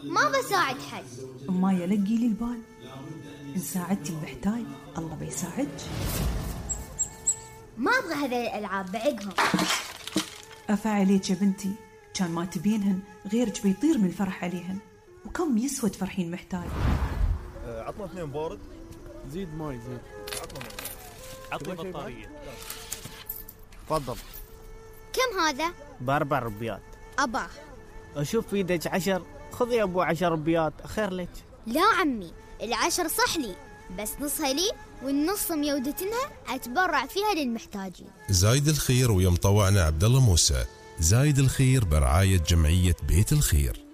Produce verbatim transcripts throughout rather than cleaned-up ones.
ما بساعد حد. ما يلقي لي البال، إن ساعدتي المحتاج الله بيساعدك. ما أبغى هذه الألعاب بعدهم. أفا عليك يا بنتي، كان ما تبينهن غيرك بيطير من الفرح عليهن. وكم يسوى تفرحين محتاج؟ أه عطنا اثنين بارد. زيد ماي زيد. عطنا عطني بطارية. تفضل. كم هذا؟ بأربع ربيات. أباه. أشوف في يدك عشر، خذي أبو عشر ربيات خير لك. لا عمي، العشر صح لي، بس نصها لي والنص ميودتنها أتبرع فيها للمحتاجين. زايد الخير ويا مطوعنا عبد الله موسى. زايد الخير برعاية جمعية بيت الخير.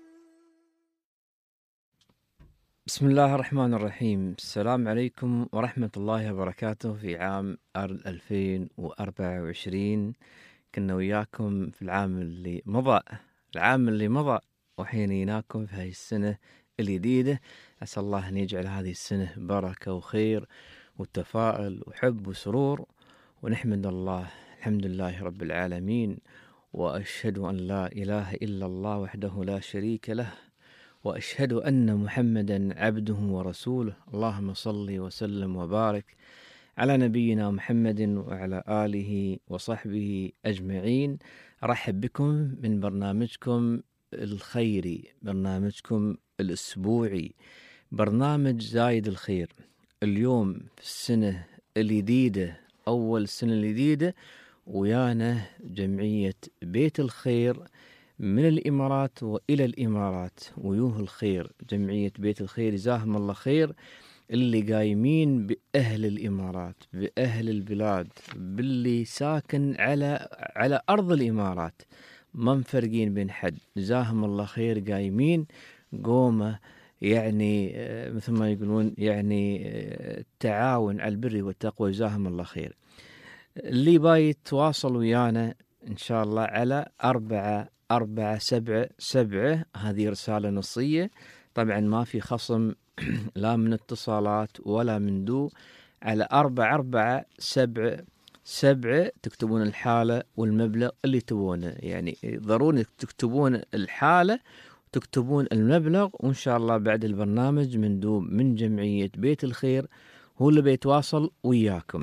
بسم الله الرحمن الرحيم. السلام عليكم ورحمة الله وبركاته. في عام ألفين وأربعة وعشرين كنا وياكم في العام اللي مضى العام اللي مضى وحينيناكم في هاي السنة الجديدة. أسأل الله أن يجعل هذه السنة بركة وخير وتفاؤل وحب وسرور، ونحمد الله الحمد لله رب العالمين، وأشهد أن لا إله إلا الله وحده لا شريك له، وأشهد أن محمدا عبده ورسوله. اللهم صل وسلم وبارك على نبينا محمد وعلى آله وصحبه أجمعين. أرحب بكم من برنامجكم الخيري، برنامجكم الأسبوعي، برنامج زايد الخير. اليوم في السنة الجديدة، أول السنة الجديدة، ويانا جمعية بيت الخير من الإمارات وإلى الإمارات. ويوه الخير جمعية بيت الخير جزاهم الله خير، اللي قايمين بأهل الإمارات، بأهل البلاد، باللي ساكن على على أرض الإمارات، ما مفرقين بين حد. جزاهم الله خير، قايمين قومة يعني مثل ما يقولون يعني التعاون على البر والتقوى. جزاهم الله خير. اللي باي يتواصل ويانا إن شاء الله على أربعة أربعة سبعة سبعة، هذه رسالة نصية طبعا، ما في خصم لا من اتصالات ولا من دو. على أربعة أربعة سبعة سبعة تكتبون الحالة والمبلغ اللي تبونه، يعني ضروري تكتبون الحالة وتكتبون المبلغ، وإن شاء الله بعد البرنامج من دو من جمعية بيت الخير هو اللي بيتواصل وياكم.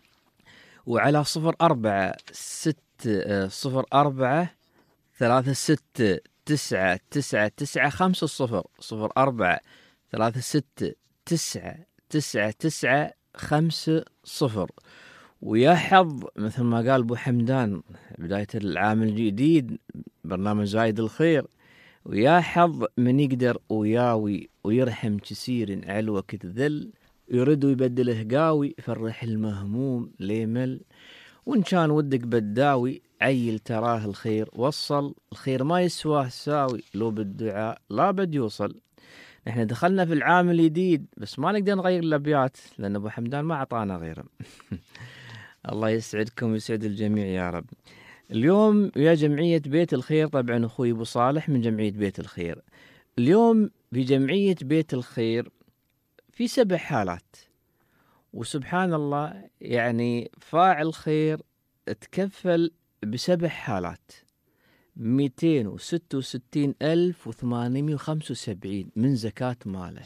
وعلى صفر أربعة ست صفر أربعة ثلاثة ستة تسعة تسعة تسعة خمسة صفر صفر أربعة ثلاثة ستة تسعة تسعة تسعة خمسة صفر. ويا حظ مثل ما قال أبو حمدان بداية العام الجديد برنامج زايد الخير، ويا حظ من يقدر وياوي ويرحم كسير على الوقت ذل، يرد ويبدله قاوي فرح المهموم ليمل. وإن كان ودك بداوي عيل تراه الخير وصل، الخير ما يسواه ساوي لو بالدعاء لا بد يوصل. نحن دخلنا في العام الجديد بس ما نقدر نغير الأبيات لأن أبو حمدان ما عطانا غيره. الله يسعدكم ويسعد الجميع يا رب. اليوم يا جمعية بيت الخير، طبعا أخوي أبو صالح من جمعية بيت الخير. اليوم في جمعية بيت الخير في سبع حالات، وسبحان الله يعني فاعل خير تكفل بسبع حالات، مئتين وستة وستين ألف وثمانمائة وخمسة وسبعين من زكاة ماله.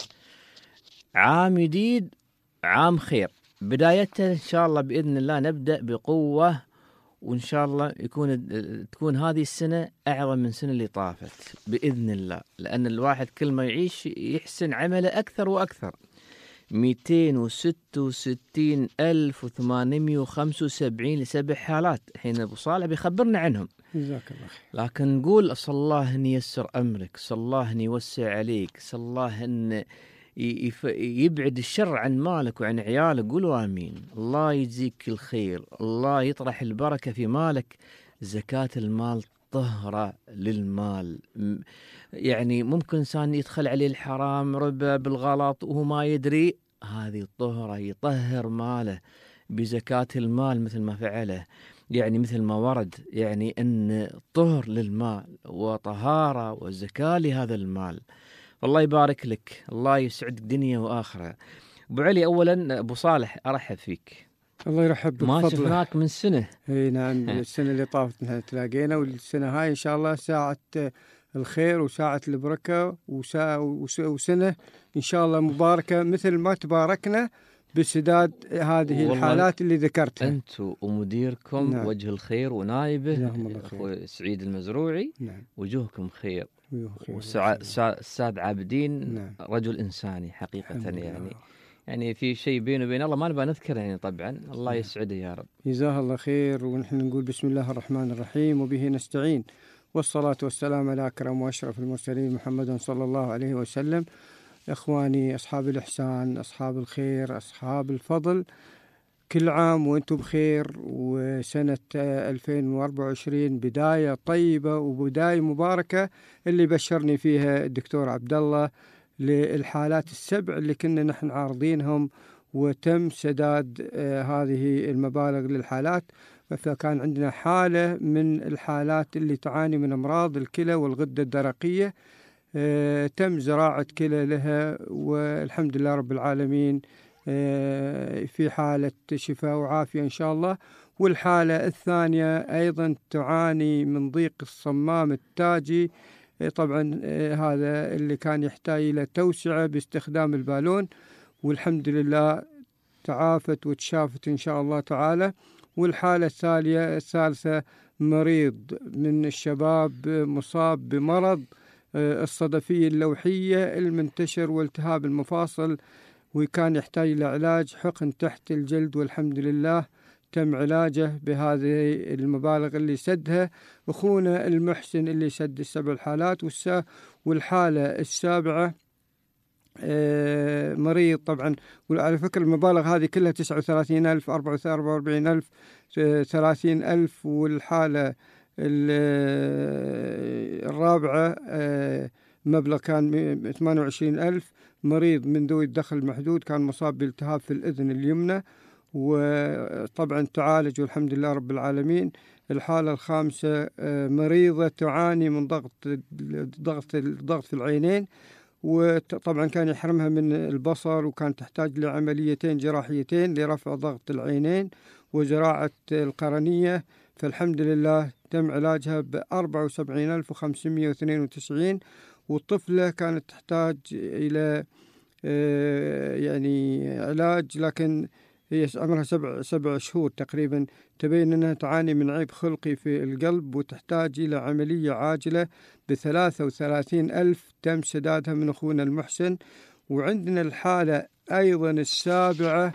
عام جديد، عام خير بدايته إن شاء الله بإذن الله. نبدأ بقوة وإن شاء الله يكون تكون هذه السنة أعظم من السنة اللي طافت بإذن الله، لأن الواحد كل ما يعيش يحسن عمله أكثر وأكثر. مئتين وستة وستين ألف وثمانمائة وخمسة وسبعين لسبع حالات. الحين أبو صالح بيخبرنا عنهم. جزاك الله خير. لكن نقول أسأل الله أن ييسر أمرك، أسأل الله أن يوسع عليك، أسأل الله أن يبعد الشر عن مالك وعن عيالك. قولوا آمين. الله يجزيك الخير، الله يطرح البركة في مالك. زكاة المال طهرة للمال، يعني ممكن إنسان يدخل عليه الحرام ربا بالغلط وهو ما يدري، هذه الطهرة يطهر ماله بزكاة المال مثل ما فعله، يعني مثل ما ورد يعني أن طهر للمال وطهارة وزكاة لهذا المال. الله يبارك لك، الله يسعدك دنيا وآخرة. أبو علي، أولا أبو صالح أرحب فيك. الله يرحب بك. ما شفناك من سنة. اي نعم. السنة اللي طافت تلاقينا، والسنة هاي إن شاء الله ساعة الخير وساعة البركة وسا وسنة إن شاء الله مباركة مثل ما تباركنا بسداد هذه الحالات اللي ذكرتها. أنتم ومديركم نعم. وجه الخير ونائبه أخوي سعيد المزروعي. نعم. وجوهكم خير. خير. والأستاذ عابدين نعم. رجل إنساني حقيقة يعني الله. يعني في شيء بينه وبين الله ما نبغى نذكره يعني طبعا الله نعم. يسعده يا رب. جزاه الله خير. ونحن نقول بسم الله الرحمن الرحيم وبه نستعين والصلاة والسلام على أكرم وأشرف المرسلين محمد صلى الله عليه وسلم. إخواني أصحاب الإحسان أصحاب الخير أصحاب الفضل، كل عام وأنتم بخير، وسنة ألفين وأربعة وعشرين بداية طيبة وبداية مباركة اللي بشرني فيها الدكتور عبد الله للحالات السبع اللي كنا نحن عارضينهم وتم سداد آه هذه المبالغ للحالات. فكان عندنا حالة من الحالات اللي تعاني من أمراض الكلى والغدة الدرقية، آه تم زراعة كلى لها والحمد لله رب العالمين آه في حالة شفاء وعافية إن شاء الله. والحالة الثانية أيضا تعاني من ضيق الصمام التاجي، آه طبعا آه هذا اللي كان يحتاج إلى توسعة باستخدام البالون، والحمد لله تعافت وتشافت إن شاء الله تعالى. والحالة الثالثة الثالثة مريض من الشباب مصاب بمرض الصدفية اللوحية المنتشر والتهاب المفاصل، وكان يحتاج إلى علاج حقن تحت الجلد، والحمد لله تم علاجه بهذه المبالغ اللي سدها أخونا المحسن اللي سد السبع الحالات. والحالة السابعة مريض طبعا، وعلى فكرة المبالغ هذه كلها تسعة وثلاثين ألف أربعة وأربعين ألف ثلاثين ألف. والحالة الرابعة مبلغ كان ثمانية وعشرين ألف، مريض من ذوي الدخل المحدود كان مصاب بالتهاب في الأذن اليمنى وطبعا تعالج والحمد لله رب العالمين. الحالة الخامسة مريضة تعاني من ضغط ضغط الضغط في العينين، وطبعا كان يحرمها من البصر وكان تحتاج لعمليتين جراحيتين لرفع ضغط العينين وزراعة القرنية، فالحمد لله تم علاجها بأربعة وسبعين ألف وخمسمائة واثنين وتسعين. والطفلة كانت تحتاج إلى يعني علاج لكن هي عمرها سبع سبع شهور تقريبا، تبين أنها تعاني من عيب خلقي في القلب وتحتاج إلى عملية عاجلة بثلاثة وثلاثين ألف تم سدادها من أخونا المحسن. وعندنا الحالة أيضا السابعة،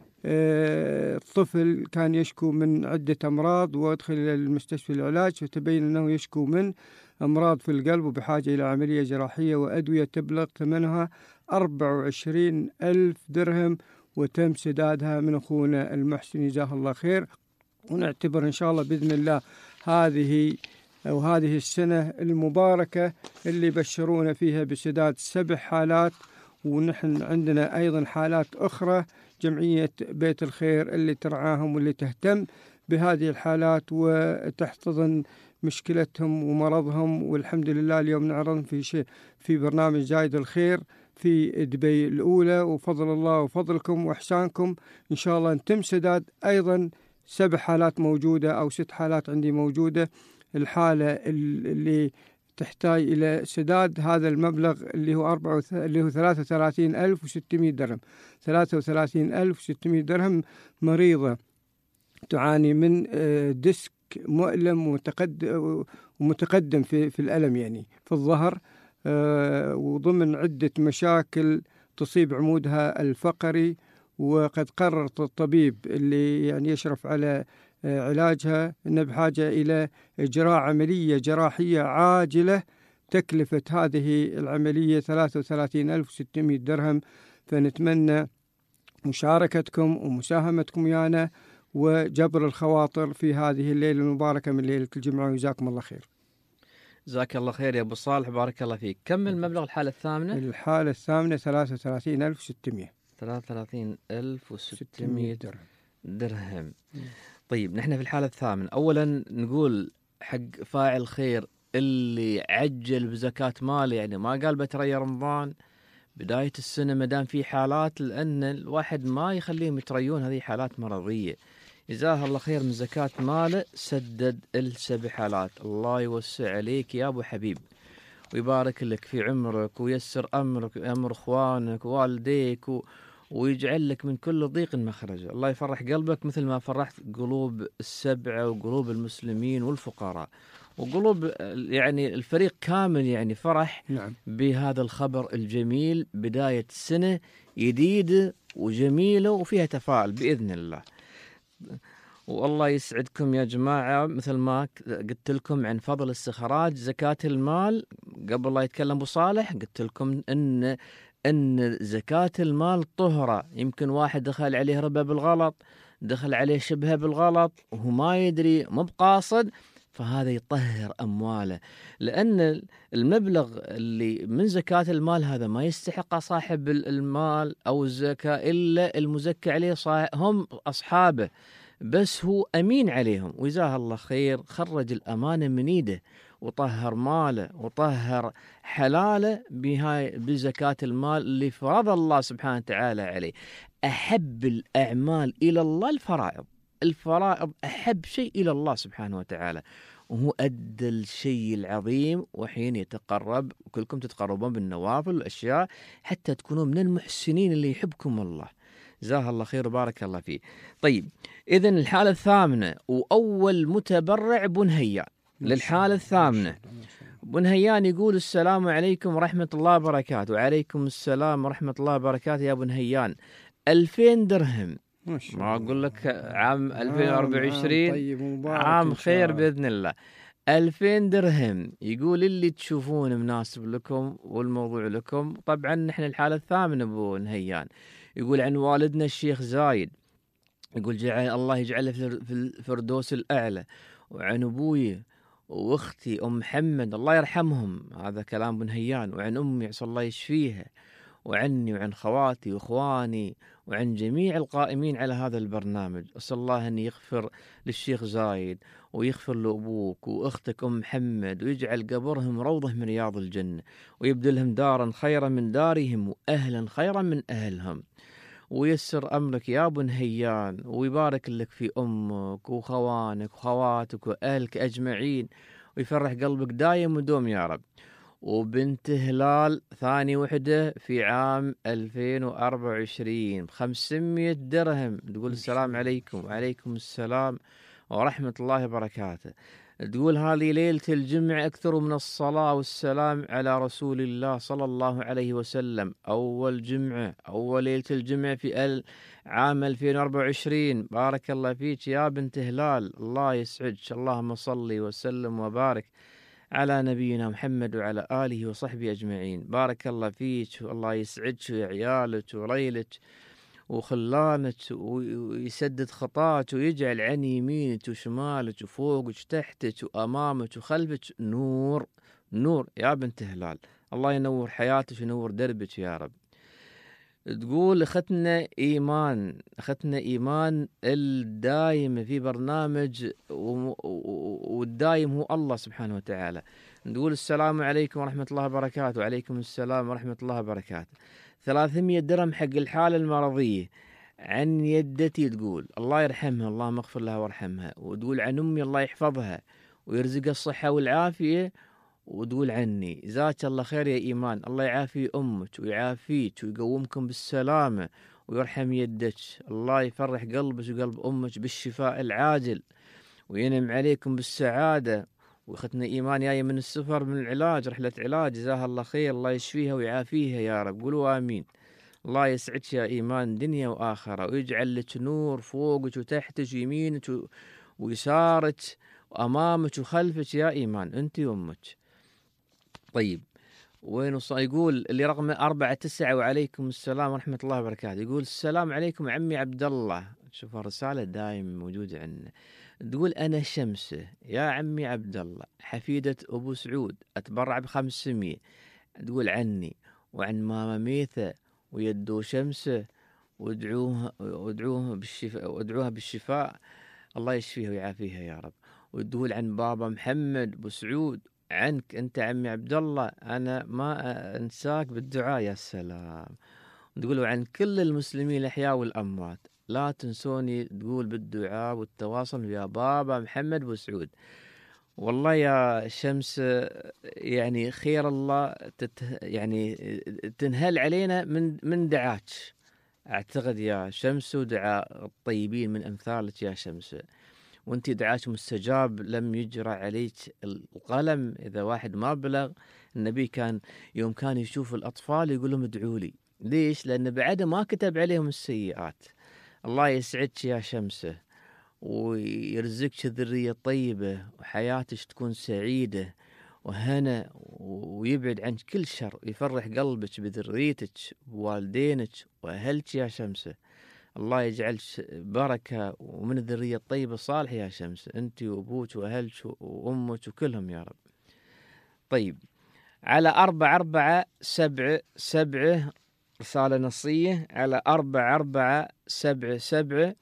الطفل كان يشكو من عدة أمراض وادخل إلى المستشفى العلاج، فتبين أنه يشكو من أمراض في القلب وبحاجة إلى عملية جراحية وأدوية تبلغ ثمنها أربعة وعشرين ألف درهم، وتم سدادها من أخونا المحسن جزاه الله خير. ونعتبر إن شاء الله بإذن الله هذه أو هذه السنة المباركة اللي بشرونا فيها بسداد سبع حالات. ونحن عندنا أيضا حالات أخرى جمعية بيت الخير اللي ترعاهم واللي تهتم بهذه الحالات وتحتضن مشكلتهم ومرضهم، والحمد لله اليوم نعرض في شيء في برنامج زايد الخير في دبي الأولى، وفضل الله وفضلكم وإحسانكم إن شاء الله نتم سداد أيضا سبع حالات موجودة أو ست حالات عندي موجودة. الحالة اللي تحتاج إلى سداد هذا المبلغ اللي هو أربعة اللي هو ثلاثة وثلاثين ألف وستمائة درهم، ثلاثة وثلاثين ألف وستمائة درهم، مريضة تعاني من ديسك مؤلم ومتقدم ومتقدم في في الألم يعني في الظهر، وضمن عدة مشاكل تصيب عمودها الفقري. وقد قررت الطبيب اللي يعني يشرف على علاجها أن بحاجة إلى إجراء عملية جراحية عاجلة، تكلفة هذه العملية ثلاثة وثلاثين ألف وستمائة درهم. فنتمنى مشاركتكم ومساهمتكم ويانا وجبر الخواطر في هذه الليلة المباركة من ليلة الجمعة، وجزاكم الله خير. جزاك الله خير يا أبو صالح، بارك الله فيك. كم المبلغ الحالة الثامنة؟ الحالة الثامنة ثلاثة وثلاثين ألف وستمائة ثلاثة وثلاثين ألف وستمائة درهم. درهم. طيب نحن في الحالة الثامنة أولا نقول حق فاعل خير اللي عجل بزكاة مال، يعني ما قال بتري رمضان بداية السنة مدام في حالات، لأن الواحد ما يخليهم يتريون، هذه حالات مرضية. جزاه الله خير من زكاة ماله سدد السبع حالات، الله يوسع عليك يا أبو حبيب. ويبارك لك في عمرك ويسر أمرك أمر إخوانك ووالديك و... ويجعل لك من كل ضيق مخرج. الله يفرح قلبك مثل ما فرحت قلوب السبعة وقلوب المسلمين والفقراء وقلوب يعني الفريق كامل، يعني فرح نعم. بهذا الخبر الجميل، بداية سنة جديدة وجميلة وفيها تفاؤل بإذن الله. والله يسعدكم يا جماعة. مثل ما قلت لكم عن فضل استخراج زكاة المال قبل لا يتكلم أبو صالح، قلت لكم إن إن زكاة المال طهرة. يمكن واحد دخل عليه ربا بالغلط، دخل عليه شبهة بالغلط وهو ما يدري مو بقاصد، فهذا يطهر أمواله، لأن المبلغ اللي من زكاة المال هذا ما يستحق صاحب المال أو الزكاة إلا المزكى عليه هم أصحابه، بس هو أمين عليهم وجزاه الله خير، خرج الأمانة من إيده وطهر ماله وطهر حلاله بهاي بزكاة المال اللي فرض الله سبحانه وتعالى عليه. أحب الأعمال إلى الله الفرائض، الفرائض أحب شيء إلى الله سبحانه وتعالى، وهو أدى الشيء العظيم. وحين يتقرب وكلكم تتقربون بالنوافل والأشياء حتى تكونوا من المحسنين اللي يحبكم الله، جزاه الله خير وبارك الله فيه. طيب إذن الحالة الثامنة وأول متبرع بنهيان للحالة الثامنة. بنهيان يقول السلام عليكم ورحمة الله وبركاته. وعليكم السلام ورحمة الله وبركاته يا بنهيان. ألفين درهم، ما أقول لك عام ألفين وأربعة وعشرين عام طيب ومبارك عام خير بإذن الله. ألفين درهم يقول اللي تشوفون مناسب لكم والموضوع لكم. طبعا نحن الحالة الثامنة أبو نهيان. يقول عن والدنا الشيخ زايد، يقول جعل الله يجعله في الفردوس الأعلى، وعن أبوي وأختي أم محمد الله يرحمهم، هذا كلام بنهيان، وعن أمي عسى الله يشفيها، وعني وعن خواتي وإخواني وعن جميع القائمين على هذا البرنامج. أسأل الله أن يغفر للشيخ زايد ويغفر لأبوك وأختك أم محمد، ويجعل قبرهم روضة من رياض الجنة، ويبدلهم دارا خيرا من دارهم وأهلا خيرا من أهلهم، ويسر أمرك يا بنهيان، ويبارك لك في أمك وخوانك وخواتك وأهلك أجمعين، ويفرح قلبك دايم ودوم يا رب. وبنت هلال ثاني وحدة في عام ألفين وأربعة وعشرين بخمسمية درهم، تقول السلام عليكم. وعليكم السلام ورحمة الله وبركاته. تقول هذه ليلة الجمعة أكثر من الصلاة والسلام على رسول الله صلى الله عليه وسلم. أول جمعة أول ليلة الجمعة في عام ألفين وأربعة وعشرين. بارك الله فيك يا بنت هلال، الله يسعدك. اللهم صل وسلم وبارك على نبينا محمد وعلى آله وصحبه أجمعين. بارك الله فيك، والله يسعدك وعيالك وريلك وخلانك، ويسدد خطاك، ويجعل عن يمينك وشمالك وفوقك وتحتك وأمامك وخلفك نور نور يا بنت هلال. الله ينور حياتك وينور دربك يا رب. تقول أختنا إيمان أختنا إيمان الدائم في برنامج والدائم هو الله سبحانه وتعالى. نقول السلام عليكم ورحمة الله وبركاته. وعليكم السلام ورحمة الله وبركاته. ثلاثمية درهم حق الحالة المرضية عن يدتي، تقول الله يرحمها، الله مغفر لها وارحمها. وتقول عن أمي الله يحفظها ويرزقها الصحة والعافية. وتقول عني جزاك الله خير يا إيمان، الله يعافي أمك ويعافيك ويقومكم بالسلامة ويرحم يدك. الله يفرح قلبك وقلب أمك بالشفاء العاجل وينعم عليكم بالسعادة. وأختنا إيمان جاية من السفر من العلاج، رحلة علاج، جزاها الله خير، الله يشفيها ويعافيها يا رب. قولوا آمين. الله يسعدك يا إيمان دنيا وآخرة، ويجعل لك نور فوقك وتحتك ويمينك ويسارك وأمامك وخلفك يا إيمان أنت وأمك. طيب وين وصل؟ يقول اللي رقمه أربعة تسعة. وعليكم السلام ورحمة الله وبركاته. يقول السلام عليكم عمي عبد الله. شوف الرسالة دائما موجودة عندنا. تقول أنا شمسة يا عمي عبد الله، حفيدة أبو سعود، أتبرع بخمسمية. تقول عني وعن ماما ميثة ويدو شمسة، وادعوها وادعوها بالشفاء وادعوها بالشفاء، الله يشفيها ويعافيها يا رب. وتقول عن بابا محمد أبو سعود، عنك أنت عمي عبد الله، أنا ما أنساك بالدعاء. يا سلام. تقولوا عن كل المسلمين الأحياء والأموات لا تنسوني، تقول بالدعاء والتواصل يا بابا محمد أبو سعود. والله يا شمس، يعني خير الله تت يعني تنهل علينا من من دعاك. اعتقد يا شمس ودعاء الطيبين من امثالك يا شمس، وانت دعاك مستجاب، لم يجرى عليك القلم اذا واحد ما بلغ. النبي كان يوم كان يشوف الاطفال يقول لهم ادعوا لي. ليش؟ لان بعده ما كتب عليهم السيئات. الله يسعدك يا شمسه ويرزقك ذرية طيبة وحياتك تكون سعيدة وهنا، ويبعد عنك كل شر، ويفرح قلبك بذريتك بوالدينك وأهلك يا شمسة. الله يجعلك بركة ومن الذرية الطيبة الصالحة يا شمسة، أنت وأبوك وأهلك وأمك وكلهم يا رب. طيب، على أربعة أربعة سبعة سبعة رسالة نصية على أربعة أربعة سبعة سبعة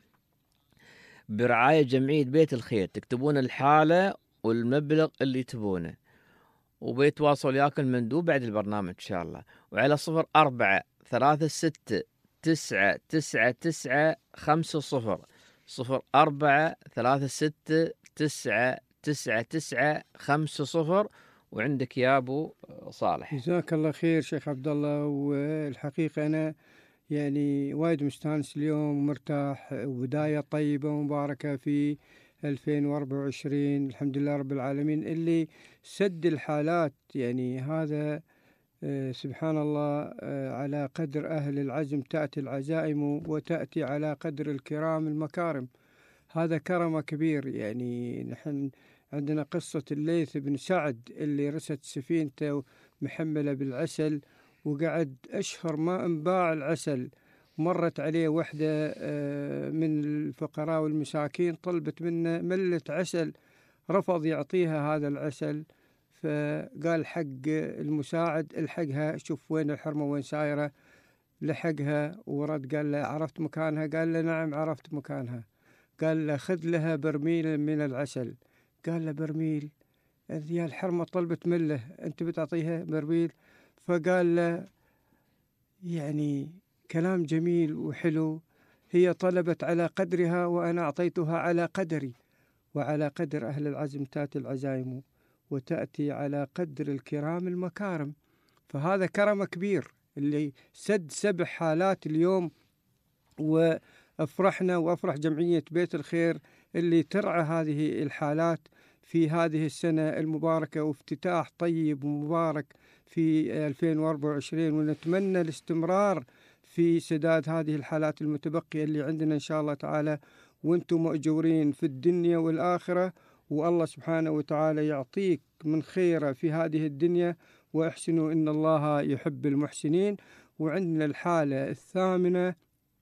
برعاية جمعية بيت الخير، تكتبون الحالة والمبلغ اللي تبونه، وبيتواصل وياك المندوب بعد البرنامج إن شاء الله. وعلى صفر أربعة ثلاثة ستة تسعة تسعة تسعة خمسة صفر صفر أربعة ثلاثة ستة تسعة تسعة تسعة خمسة صفر. وعندك يا أبو صالح. جزاك الله خير شيخ عبد الله. والحقيقة أنا يعني وايد مستانس اليوم ومرتاح، وبداية طيبة ومباركة في ألفين وأربعة وعشرين. الحمد لله رب العالمين اللي سد الحالات. يعني هذا آه سبحان الله، آه على قدر أهل العزم تأتي العزائم، وتأتي على قدر الكرام المكارم. هذا كرم كبير. يعني نحن عندنا قصة الليث بن سعد اللي رست سفينته محملة بالعسل، وقعد أشهر ما انباع العسل. مرت عليه وحدة من الفقراء والمساكين طلبت منه ملة عسل، رفض يعطيها هذا العسل، فقال حق المساعد الحقها، شوف وين الحرمة وين سايرة. لحقها ورد قال له عرفت مكانها؟ قال له نعم عرفت مكانها. قال له خذ لها برميل من العسل. قال له برميل؟ يا الحرمة طلبت مله أنت بتعطيها برميل؟ فقال له يعني كلام جميل وحلو، هي طلبت على قدرها وأنا أعطيتها على قدري، وعلى قدر أهل العزم تأتي العزائم، وتأتي على قدر الكرام المكارم. فهذا كرم كبير اللي سد سبع حالات اليوم. وأفرحنا وأفرح جمعية بيت الخير اللي ترعى هذه الحالات في هذه السنة المباركة، وافتتاح طيب ومبارك في ألفين وأربعة وعشرين. ونتمنى الاستمرار في سداد هذه الحالات المتبقية اللي عندنا إن شاء الله تعالى، وانتم مأجورين في الدنيا والآخرة، والله سبحانه وتعالى يعطيك من خيره في هذه الدنيا، وأحسنوا إن الله يحب المحسنين. وعندنا الحالة الثامنة،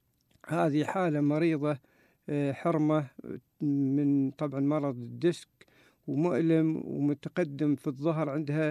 هذه حالة مريضة حرمة من طبعا مرض الديسك، ومؤلم ومتقدم في الظهر. عندها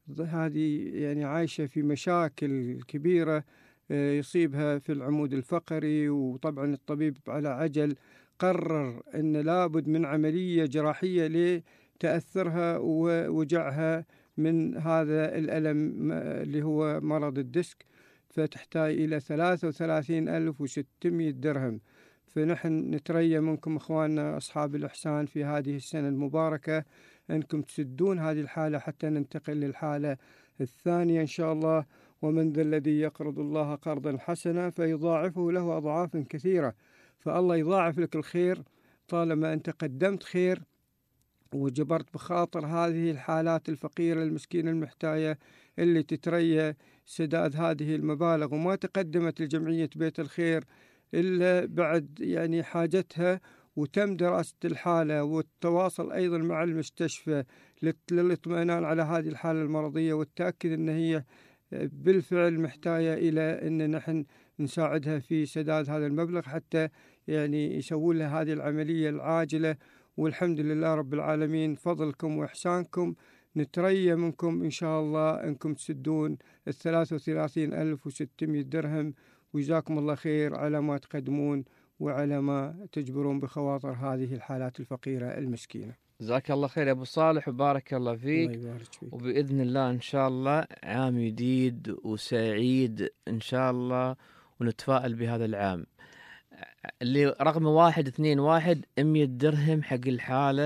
هذه يعني عايشة في مشاكل كبيرة يصيبها في العمود الفقري. وطبعا الطبيب على عجل قرر أن لابد من عملية جراحية لتأثرها ووجعها من هذا الألم اللي هو مرض الديسك، فتحتاج إلى ثلاثة وثلاثين ألف وستمائة درهم. فنحن نتريى منكم إخواننا أصحاب الإحسان في هذه السنة المباركة أنكم تسدون هذه الحالة حتى ننتقل للحالة الثانية إن شاء الله. ومن ذا الذي يقرض الله قرضا حسنا فيضاعفه له أضعاف كثيرة. فالله يضاعف لك الخير طالما أنت قدمت خير وجبرت بخاطر هذه الحالات الفقيرة المسكينة المحتاجة اللي تتريى سداد هذه المبالغ، وما تقدمت لجمعية بيت الخير إلا بعد يعني حاجتها، وتم دراسة الحالة والتواصل أيضا مع المستشفى للاطمئنان على هذه الحالة المرضية، والتأكد أن هي بالفعل محتاجة إلى أن نحن نساعدها في سداد هذا المبلغ حتى يعني يسوون لها هذه العملية العاجلة. والحمد لله رب العالمين، فضلكم وإحسانكم نتريى منكم إن شاء الله أنكم تسدون الثلاثة وثلاثين ألف وستمائة درهم. وجزاكم الله خير على ما تقدمون وعلى ما تجبرون بخواطر هذه الحالات الفقيرة المسكينة. جزاك الله خير يا أبو صالح وبارك الله فيك. الله يبارك فيك. وبإذن الله إن شاء الله عام جديد وسعيد إن شاء الله، ونتفائل بهذا العام اللي رقم واحد اثنين واحد مية درهم حق الحالة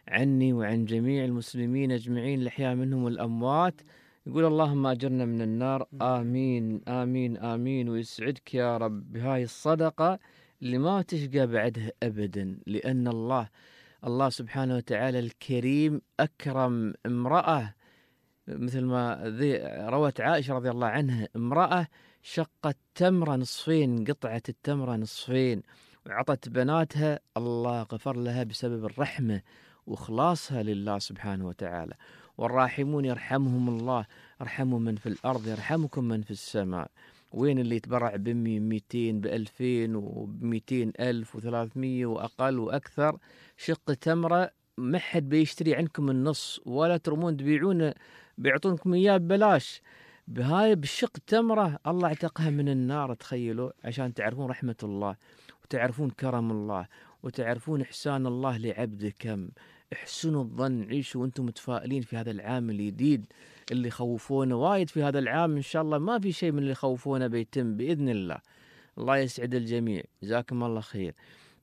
عني وعن جميع المسلمين أجمعين الأحياء منهم والأموات. يقول اللهم أجرنا من النار. آمين آمين آمين. ويسعدك يا رب بهاي الصدقة اللي ما تشقى بعدها أبدا، لأن الله الله سبحانه وتعالى الكريم أكرم امرأة، مثل ما روت عائشة رضي الله عنها، امرأة شقت تمرة نصفين، قطعت التمرة نصفين وعطت بناتها، الله غفر لها بسبب الرحمة وإخلاصها لله سبحانه وتعالى. والراحمون يرحمهم الله، ارحموا من في الأرض يرحمكم من في السماء. وين اللي يتبرع بمي ميتين بألفين وبميتين ألف وثلاثمية وأقل وأكثر، شق تمرة ما حد بيشتري عنكم النص، ولا ترمون تبيعونه بيعطونكم إياه ببلاش. بهاي بالشق تمرة الله اعتقها من النار. تخيلوا، عشان تعرفون رحمة الله وتعرفون كرم الله وتعرفون إحسان الله لعبده كم. احسنوا الظن، عيشوا وانتم متفائلين في هذا العام الجديد. اللي خوفونا وايد في هذا العام، إن شاء الله ما في شيء من اللي خوفونا بيتم بإذن الله. الله يسعد الجميع، جزاكم الله خير.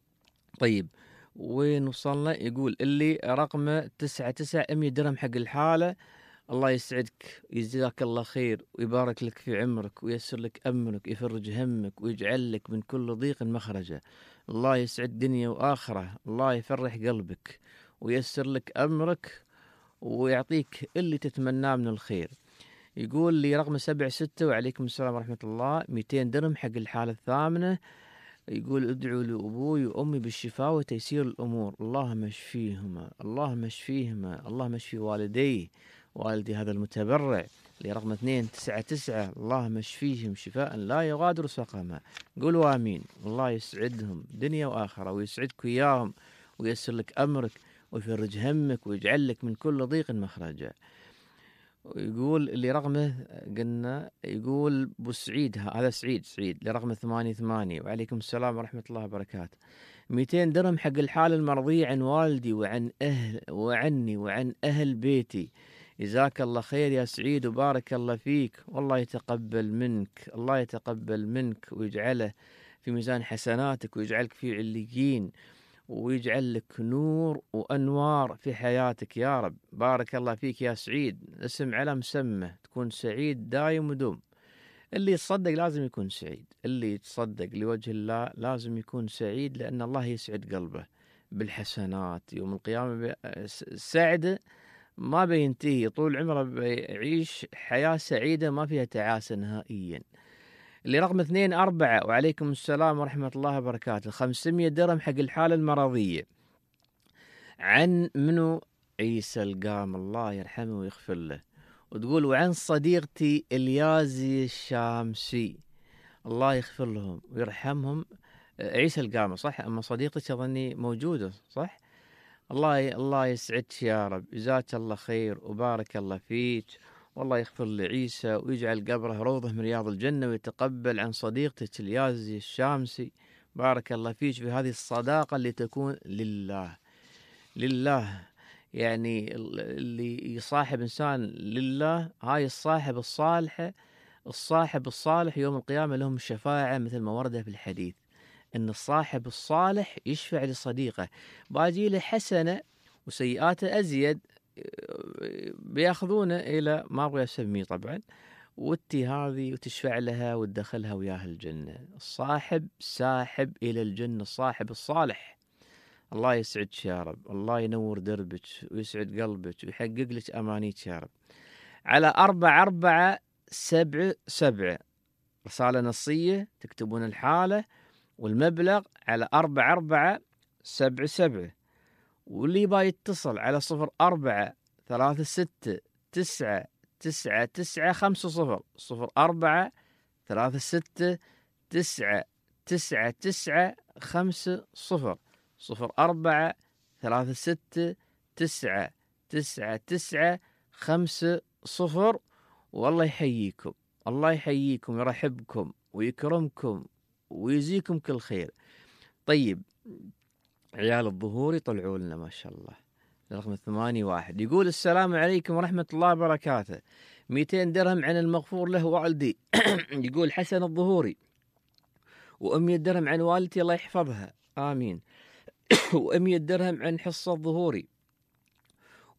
طيب وين وصلنا؟ يقول اللي رقمه تسعة تسعة أمية درهم حق الحالة. الله يسعدك، يجزاك الله خير ويبارك لك في عمرك وييسر لك أمرك، يفرج همك ويجعل لك من كل ضيق مخرجا. الله يسعد دنيا وآخرة، الله يفرح قلبك وييسر لك أمرك ويعطيك اللي تتمناه من الخير. يقول لي رقم سبعة ستة وعليكم السلام ورحمة الله، مئتين درهم حق الحالة الثامنة. يقول ادعوا لأبوي وأمي بالشفاء وتيسير الأمور، اللهم اشفيهما اللهم اشفيهما اللهم اشفي والدي والدي هذا المتبرع. لرقم اثنين تسعة تسعة، اللهم اشفيهم شفاء لا يغادر سقما. قولوا آمين. الله يسعدهم دنيا وآخرة ويسعدك إياهم وييسر لك أمرك ويفرج همك ويجعل لك من كل ضيق مخرجا. ويقول اللي رقمه قلنا، يقول ابو سعيد، هذا سعيد سعيد لرقم ثمانية ثمانية وعليكم السلام ورحمة الله وبركاته. مئتين درهم حق الحالة المرضية عن والدي وعن أهل وعني وعن أهل بيتي. جزاك الله خير يا سعيد وبارك الله فيك، والله يتقبل منك الله يتقبل منك ويجعله في ميزان حسناتك ويجعلك في عليين ويجعل لك نور وأنوار في حياتك يا رب. بارك الله فيك يا سعيد، اسم على مسمى، تكون سعيد دايم ودوم. اللي يتصدق لازم يكون سعيد، اللي يتصدق لوجه الله لازم يكون سعيد، لأن الله يسعد قلبه بالحسنات يوم القيامة. السعد ما بينتهي، طول عمره بيعيش حياة سعيدة ما فيها تعاسة نهائيا. اللي رقم اثنين أربعة وعليكم السلام ورحمة الله وبركاته، خمسمية درهم حق الحالة المرضية عن منو؟ عيسى القام، الله يرحمه ويغفر له. وتقول وعن صديقتي اليازي الشامسي، الله يغفر لهم ويرحمهم. عيسى القام صح، أما صديقتي أظني موجودة صح. الله الله يسعدك يا رب، جزاك الله خير وبارك الله فيك، والله يغفر لعيسى ويجعل قبره روضة من رياض الجنة ويتقبل عن صديقتك اليازي الشامسي. بارك الله فيك في هذه الصداقة اللي تكون لله لله، يعني اللي يصاحب إنسان لله، هاي الصاحب الصالحة الصاحب الصالح يوم القيامة لهم الشفاعة، مثل ما ورد في الحديث أن الصاحب الصالح يشفع لصديقه، باجي له حسنة وسيئاته أزيد، بياخذونه إلى ما أبغى أسميه طبعا، وتي هذه وتشفع لها وتدخلها وياها الجنة. الصاحب ساحب إلى الجنة، الصاحب الصالح. الله يسعدك يا رب، الله ينور دربك ويسعد قلبك ويحقق لك أمانيك يا رب. على أربعة أربعة سبعة سبعة رسالة نصية تكتبون الحالة والمبلغ على أربعة أربعة سبعة سبعة، واللي با يتصل على صفر أربعة ثلاثة ستة تسعة تسعة تسعة خمسة صفر صفر أربعة ثلاثة ستة تسعة تسعة تسعة خمسة صفر صفر أربعة ثلاثة ستة تسعة تسعة تسعة خمسة صفر. والله يحييكم، الله يحييكم يرحبكم ويكرمكم ويجزيكم كل خير. طيب عيال الظهور يطلعوا لنا ما شاء الله. رقم ثمانية واحد يقول السلام عليكم ورحمة الله وبركاته، مئتين درهم عن المغفور له والدي يقول حسن الظهوري، وأمية درهم عن والدتي الله يحفظها آمين، وأمية درهم عن حصة الظهوري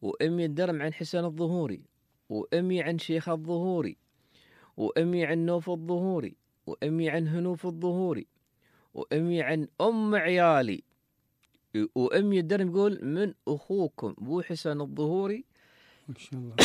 وأمي درهم عن حسن الظهوري، وأمي عن شيخ الظهوري، وأمي عن نوف الظهوري، وأمي عن هنوف الظهوري، وأمي عن أم عيالي، وأمي درهم يقول من أخوكم أبو حسن الظهوري ما شاء الله.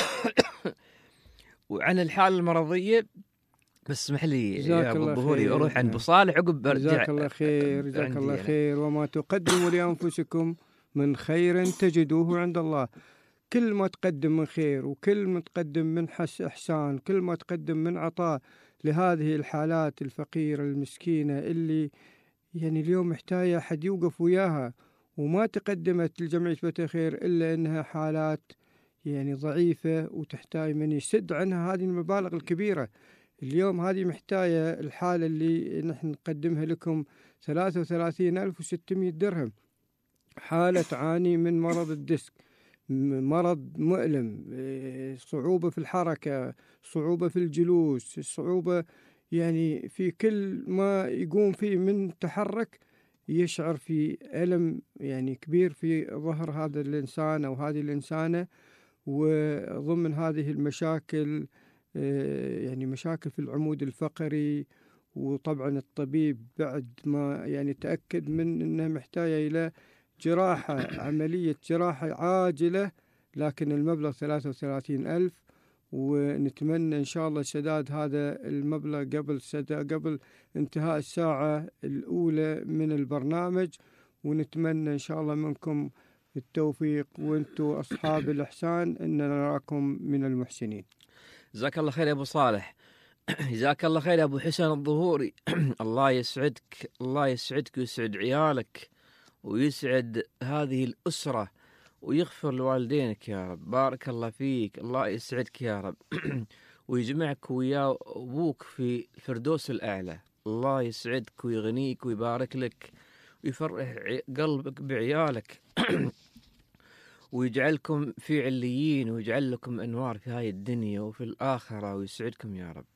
وعن الحالة المرضية بس اسمح لي يا أبو الظهوري أروح عند أبو صالح عقب برجع. جزاك الله خير، جزاك الله خير. وما تقدموا لأنفسكم من خير تجدوه عند الله. كل ما تقدم من خير، وكل ما تقدم من حس إحسان، كل ما تقدم من عطاء لهذه الحالات الفقيرة المسكينة اللي يعني اليوم محتاجة أحد يوقف وياها، وما تقدمت لجمعية بيت الخير إلا أنها حالات يعني ضعيفة وتحتاج من يسد عنها هذه المبالغ الكبيرة. اليوم هذه محتاجة الحالة اللي نحن نقدمها لكم ثلاثة وثلاثين ألف وستمائة درهم، حالة تعاني من مرض الديسك، مرض مؤلم، صعوبة في الحركة، صعوبة في الجلوس، صعوبة يعني في كل ما يقوم فيه من تحرك يشعر في ألم يعني كبير في ظهر هذا الإنسان أو هذه الإنسانة. وضمن هذه المشاكل يعني مشاكل في العمود الفقري، وطبعا الطبيب بعد ما يعني تأكد من أنه محتاجة إلى جراحة، عملية جراحة عاجلة، لكن المبلغ ثلاثة وثلاثين ألف، ونتمنى إن شاء الله سداد هذا المبلغ قبل سداد قبل انتهاء الساعة الأولى من البرنامج. ونتمنى إن شاء الله منكم التوفيق، وأنتم أصحاب الإحسان إن نراكم من المحسنين. جزاك الله خير يا أبو صالح. جزاك الله خير يا أبو حسن الظهوري. الله يسعدك، الله يسعدك ويسعد عيالك ويسعد هذه الأسرة ويغفر لوالدينك يا رب. بارك الله فيك، الله يسعدك يا رب. ويجمعك ويا أبوك في الفردوس الأعلى. الله يسعدك ويغنيك ويبارك لك ويفرح قلبك بعيالك. ويجعلكم في عليين، ويجعل لكم أنوار في هاي الدنيا وفي الآخرة، ويسعدكم يا رب.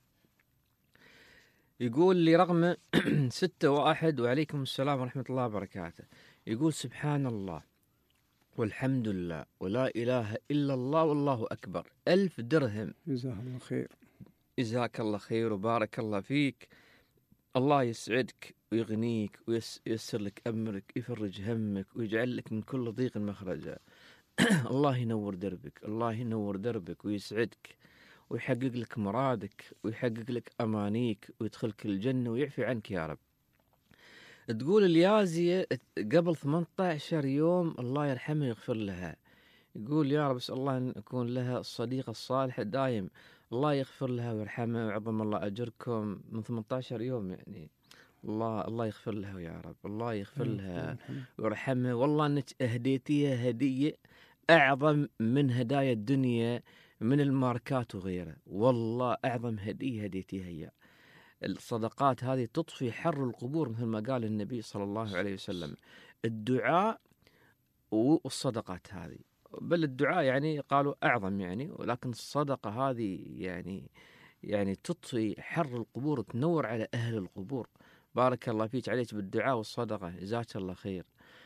يقول لي رقم ستة واحد، وعليكم السلام ورحمة الله وبركاته. يقول سبحان الله والحمد لله ولا إله إلا الله والله أكبر ألف درهم. جزاك الله خير. جزاك الله خير وبارك الله فيك. الله يسعدك ويغنيك وييسر لك أمرك، يفرج همك ويجعل لك من كل ضيق مخرجا. الله ينور دربك، الله ينور دربك ويسعدك ويحقق لك مرادك ويحقق لك أمانيك ويدخلك الجنة ويعفي عنك يا رب. تقول اليازية قبل ثمانية عشر يوم الله يرحمها ويغفر لها. يقول يا رب اسأل الله أن أكون لها الصديق الصالح الدائم. الله يغفر لها ويرحمها ويعظم الله أجركم. من ثمانية عشر يوم يعني الله الله يغفر لها يا رب، الله يغفر لها ويرحمها. والله أنك أهديتيها هدية أعظم من هدايا الدنيا من الماركات وغيره. والله أعظم هدية هديتيها هي الصدقات هذه، تطفي حر القبور مثل ما قال النبي صلى الله عليه وسلم. الدعاء والصدقات هذه، بل الدعاء يعني قالوا أعظم يعني، ولكن الصدقة هذه يعني يعني تطفي حر القبور، تنور على أهل القبور. بارك الله فيك، عليك بالدعاء والصدقة، جزاك الله خير.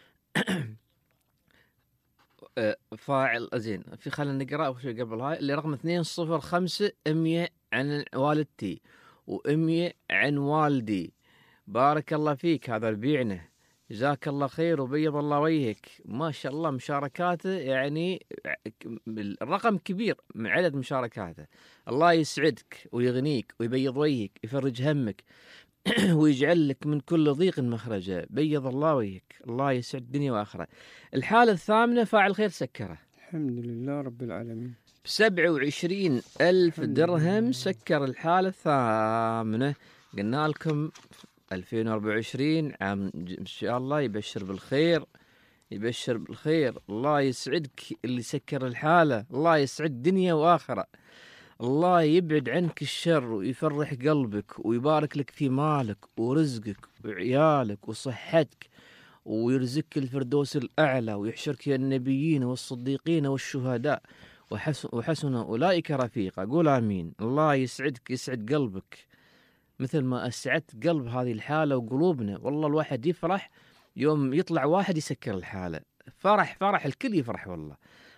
فاعل زين. في خلينا نقرأ شيء قبل هاي اللي رقم اثنين صفر خمسة أمية عن والدتي وأمية عن والدي. بارك الله فيك، هذا ربيعنا، جزاك الله خير وبيض الله وجهك. ما شاء الله مشاركاته يعني الرقم كبير من عدد مشاركاته. الله يسعدك ويغنيك ويبيض وجهك، يفرج همك ويجعل لك من كل ضيق مخرجا. بيض الله وجهك، الله يسعد الدنيا وآخرة. الحالة الثامنة فاعل خير سكره. الحمد لله رب العالمين. بسبعة وعشرين ألف درهم سكر الحالة الثامنة. قلنا لكم ألفين وأربعة وعشرين عام إن شاء الله يبشر بالخير، يبشر بالخير. الله يسعدك اللي سكر الحالة، الله يسعد دنيا وآخرة. الله يبعد عنك الشر ويفرح قلبك ويبارك لك في مالك ورزقك وعيالك وصحتك، ويرزقك الفردوس الأعلى ويحشرك يا النبيين والصديقين والشهداء وحسن, وحسن أولئك رفيقا. قول آمين. الله يسعدك، يسعد قلبك مثل ما أسعدت قلب هذه الحالة وقلوبنا. والله الواحد يفرح يوم يطلع واحد يسكر الحالة، فرح فرح الكل يفرح. والله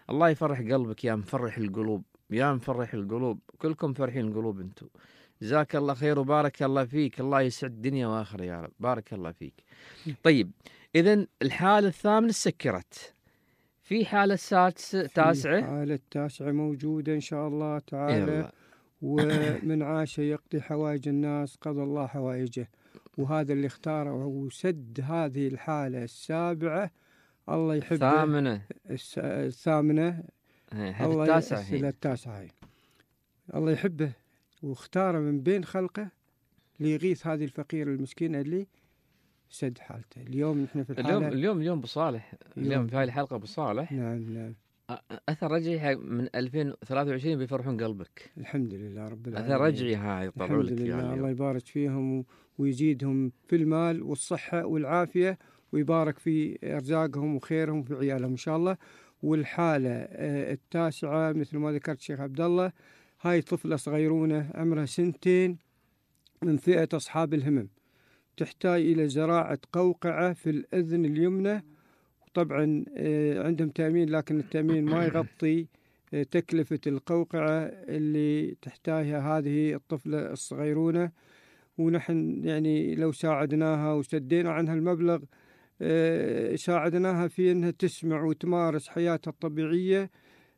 الله يفرح قلبك يا مفرح القلوب، يا مفرح القلوب، كلكم فرحين القلوب انتم. جزاك الله خير وبارك الله فيك، الله يسعد دنيا واخره يا رب، بارك الله فيك. طيب اذا الحالة الثامنة سكرت، في حالة سادسة تاسعة؟ حالة تاسعة موجودة إن شاء الله تعالى. يلا. ومن عاش يقضي حوائج الناس قضى الله حوائجه، وهذا اللي اختاره وسد هذه الحالة السابعة الله يحبه. الثامنة الس... الثامنة هذه التاسعة هي التاسعة هي. الله يحبه واختاره من بين خلقه ليغيث هذه الفقير المسكينة اللي سد حالته. اليوم نحن في الحالة اليوم اليوم اليوم بصالح، اليوم في هاي الحلقة بصالح. نعم نعم. أثر رجعي من ألفين وثلاثة وعشرين بيفرحون قلبك. الحمد لله رب العالمين. أثر رجعي هاي يطلعوا لك. الحمد لله يعني الله يبارك فيهم ويزيدهم في المال والصحة والعافية، ويبارك في أرزاقهم وخيرهم في عيالهم إن شاء الله. والحالة التاسعة مثل ما ذكرت شيخ عبد الله، هاي طفلة صغيرونة عمرها سنتين من فئة أصحاب الهمم، تحتاج إلى زراعة قوقعة في الأذن اليمنى. طبعا عندهم تأمين لكن التأمين ما يغطي تكلفة القوقعة اللي تحتاجها هذه الطفلة الصغيرونة. ونحن يعني لو ساعدناها وسدينا عنها المبلغ ساعدناها في أنها تسمع وتمارس حياتها الطبيعية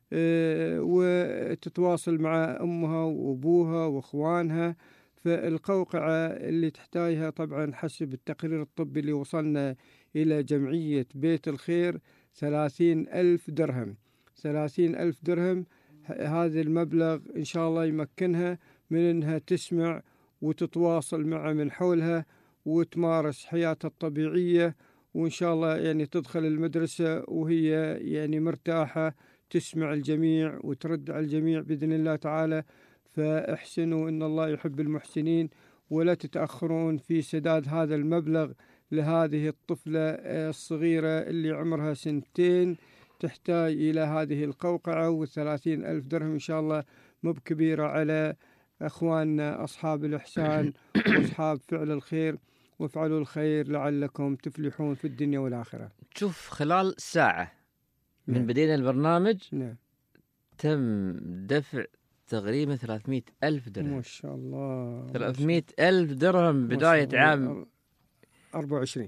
وتتواصل مع أمها وأبوها وأخوانها. فالقوقعة اللي تحتاجها طبعا حسب التقرير الطبي اللي وصلنا إلى جمعية بيت الخير ثلاثين ألف درهم. ثلاثين ألف درهم هذا المبلغ إن شاء الله يمكنها من أنها تسمع وتتواصل مع من حولها وتمارس حياتها الطبيعية، وإن شاء الله يعني تدخل المدرسة وهي يعني مرتاحة تسمع الجميع وترد على الجميع بإذن الله تعالى. فاحسنوا إن الله يحب المحسنين، ولا تتأخرون في سداد هذا المبلغ لهذه الطفلة الصغيرة اللي عمرها سنتين تحتاج إلى هذه القوقعة. والثلاثين ألف درهم إن شاء الله مو بكبيرة على أخواننا أصحاب الإحسان وأصحاب فعل الخير. وافعلوا الخير لعلكم تفلحون في الدنيا والآخرة. شوف خلال ساعة من نعم. بدينا البرنامج نعم. تم دفع تقريبا ثلاثمائة ألف درهم. ما شاء الله. ثلاثمائة ألف درهم بداية عام أربعة وعشرين.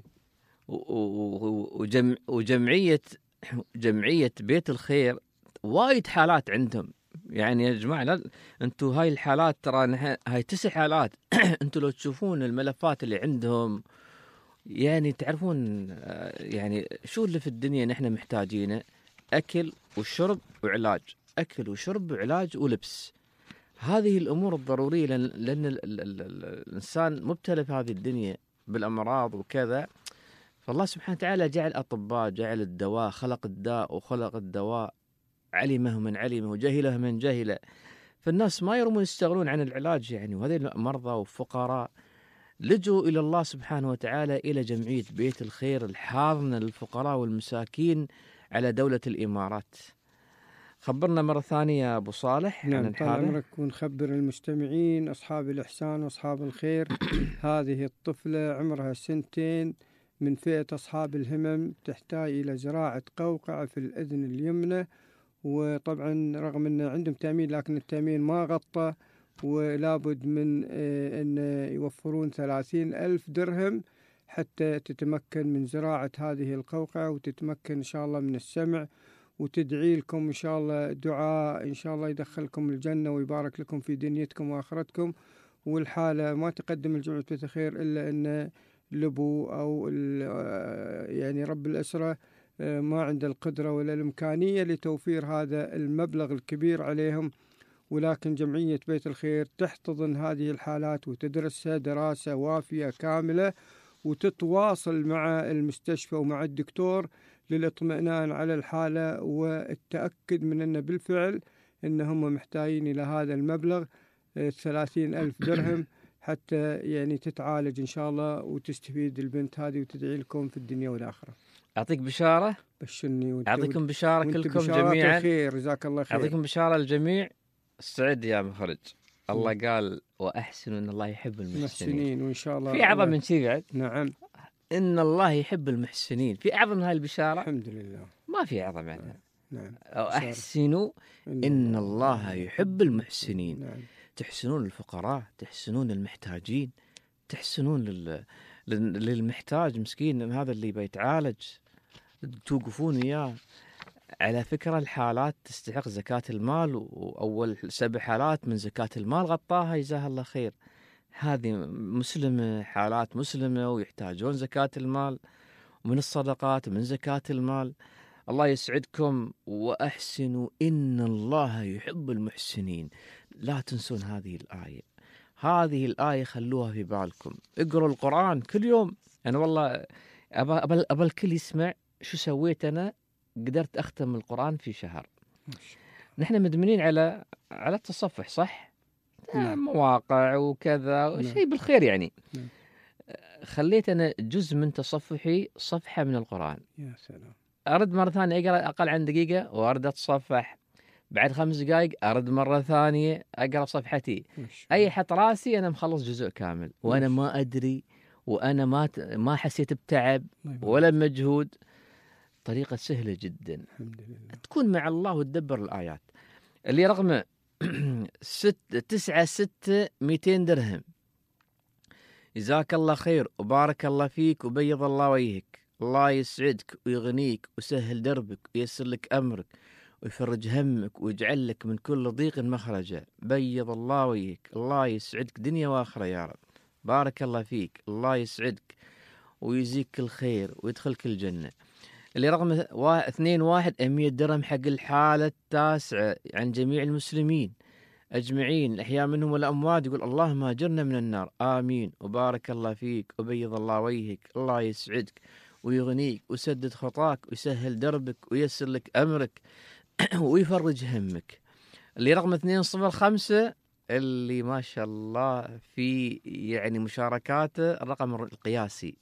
وجمع وجمعية جمعية بيت الخير وايد حالات عندهم. يعني يا جماعة لا انتم هاي الحالات ترى هاي تسع حالات انتم لو تشوفون الملفات اللي عندهم يعني تعرفون يعني شو اللي في الدنيا نحن محتاجينه. أكل وشرب وعلاج، أكل وشرب وعلاج ولبس، هذه الأمور الضرورية لأن, لأن ال ال ال ال الإنسان مبتلى في هذه الدنيا بالأمراض وكذا. فالله سبحانه وتعالى جعل أطباء، جعل الدواء، خلق الداء وخلق الدواء، علمه من علمه وجهله من جهله. فالناس ما يرمون يستغلون عن العلاج يعني. وهذه مرضى وفقراء لجوا إلى الله سبحانه وتعالى إلى جمعية بيت الخير الحاضنة للفقراء والمساكين على دولة الإمارات. خبرنا مرة ثانية يا أبو صالح. نعم طال عمرك، ونخبر المستمعين أصحاب الإحسان وأصحاب الخير هذه الطفلة عمرها سنتين من فئة أصحاب الهمم تحتاج إلى زراعة قوقعة في الأذن اليمنى. وطبعا رغم أن عندهم تأمين لكن التأمين ما غطى، ولابد من أن يوفرون ثلاثين ألف درهم حتى تتمكن من زراعة هذه القوقعة وتتمكن إن شاء الله من السمع. وتدعي لكم إن شاء الله دعاء إن شاء الله يدخلكم الجنة ويبارك لكم في دنيتكم وآخرتكم. والحالة ما تقدم الجمعية بيت الخير إلا أن الأبو أو يعني رب الأسرة ما عنده القدرة ولا الإمكانية لتوفير هذا المبلغ الكبير عليهم. ولكن جمعية بيت الخير تحتضن هذه الحالات وتدرسها دراسة وافية كاملة، وتتواصل مع المستشفى ومع الدكتور للاطمئنان على الحالة والتأكد من أن بالفعل أنهم محتاجين إلى هذا المبلغ ثلاثين ألف درهم حتى يعني تتعالج إن شاء الله وتستفيد البنت هذه وتدعي لكم في الدنيا والآخرة. أعطيك بشارة. بشرني. أعطيكم بشارة كلكم جميعا. خير جزاك الله خير. أعطيكم بشارة الجميع. استعد يا مخرج. الله قال وأحسنوا إن الله يحب المحسنين. وإن شاء الله في أعظم من شيء بعد. نعم. إن الله يحب المحسنين. في أعظم من هاي البشارة. الحمد لله. ما في أعظم منها. نعم. أو أحسنوا إن الله يحب المحسنين. نعم. تحسنون للفقراء، تحسنون للمحتاجين، تحسنون لل... لل- للمحتاج مسكين هذا اللي بيتعالج، توقفون إياه. على فكرة الحالات تستحق زكاة المال، وأول سبع حالات من زكاة المال غطاها جزاها الله خير. هذه مسلمة، حالات مسلمة ويحتاجون زكاة المال، ومن الصدقات ومن زكاة المال. الله يسعدكم، وأحسنوا إن الله يحب المحسنين. لا تنسون هذه الآية، هذه الآية خلوها في بالكم. اقروا القرآن كل يوم. أنا والله أبى أبى أبى الكل يسمع شو سويت أنا، قدرت أختم القرآن في شهر. نحن مدمنين على على التصفح، صح؟ نعم. مواقع وكذا، نعم. شيء بالخير يعني. نعم. خليت أنا جزء من تصفحي صفحة من القرآن. يا سلام. أرد مرة ثانية أقرأ أقل عن دقيقة وأرد أتصفح. بعد خمس دقائق أرد مرة ثانية أقرأ صفحتي. أي حط راسي أنا مخلص جزء كامل وأنا ما أدري، وأنا ما ما حسيت بتعب ولا مجهود. طريقة سهلة جدا. الحمد لله. تكون مع الله وتدبر الآيات. اللي رقم ست تسعة ستة مئتين درهم. جزاك الله خير وبارك الله فيك وبيض الله وجهك. الله يسعدك ويغنيك ويسهل دربك وييسر لك أمرك ويفرج همك ويجعل لك من كل ضيق مخرجا. بيض الله وجهك. الله يسعدك دنيا وآخرة يا رب. بارك الله فيك. الله يسعدك ويجزيك الخير ويدخلك الجنة. اللي رقم وا... اثنين واحد مئة درهم حق الحالة التاسعة عن جميع المسلمين أجمعين الأحياء منهم والأموات. يقول اللهم أجرنا من النار. آمين وبارك الله فيك وبيض الله وجهك. الله يسعدك ويغنيك ويسدد خطاك ويسهل دربك وييسر لك أمرك ويفرج همك. اللي رقم اثنين صفر خمسة اللي ما شاء الله في يعني مشاركاته الرقم القياسي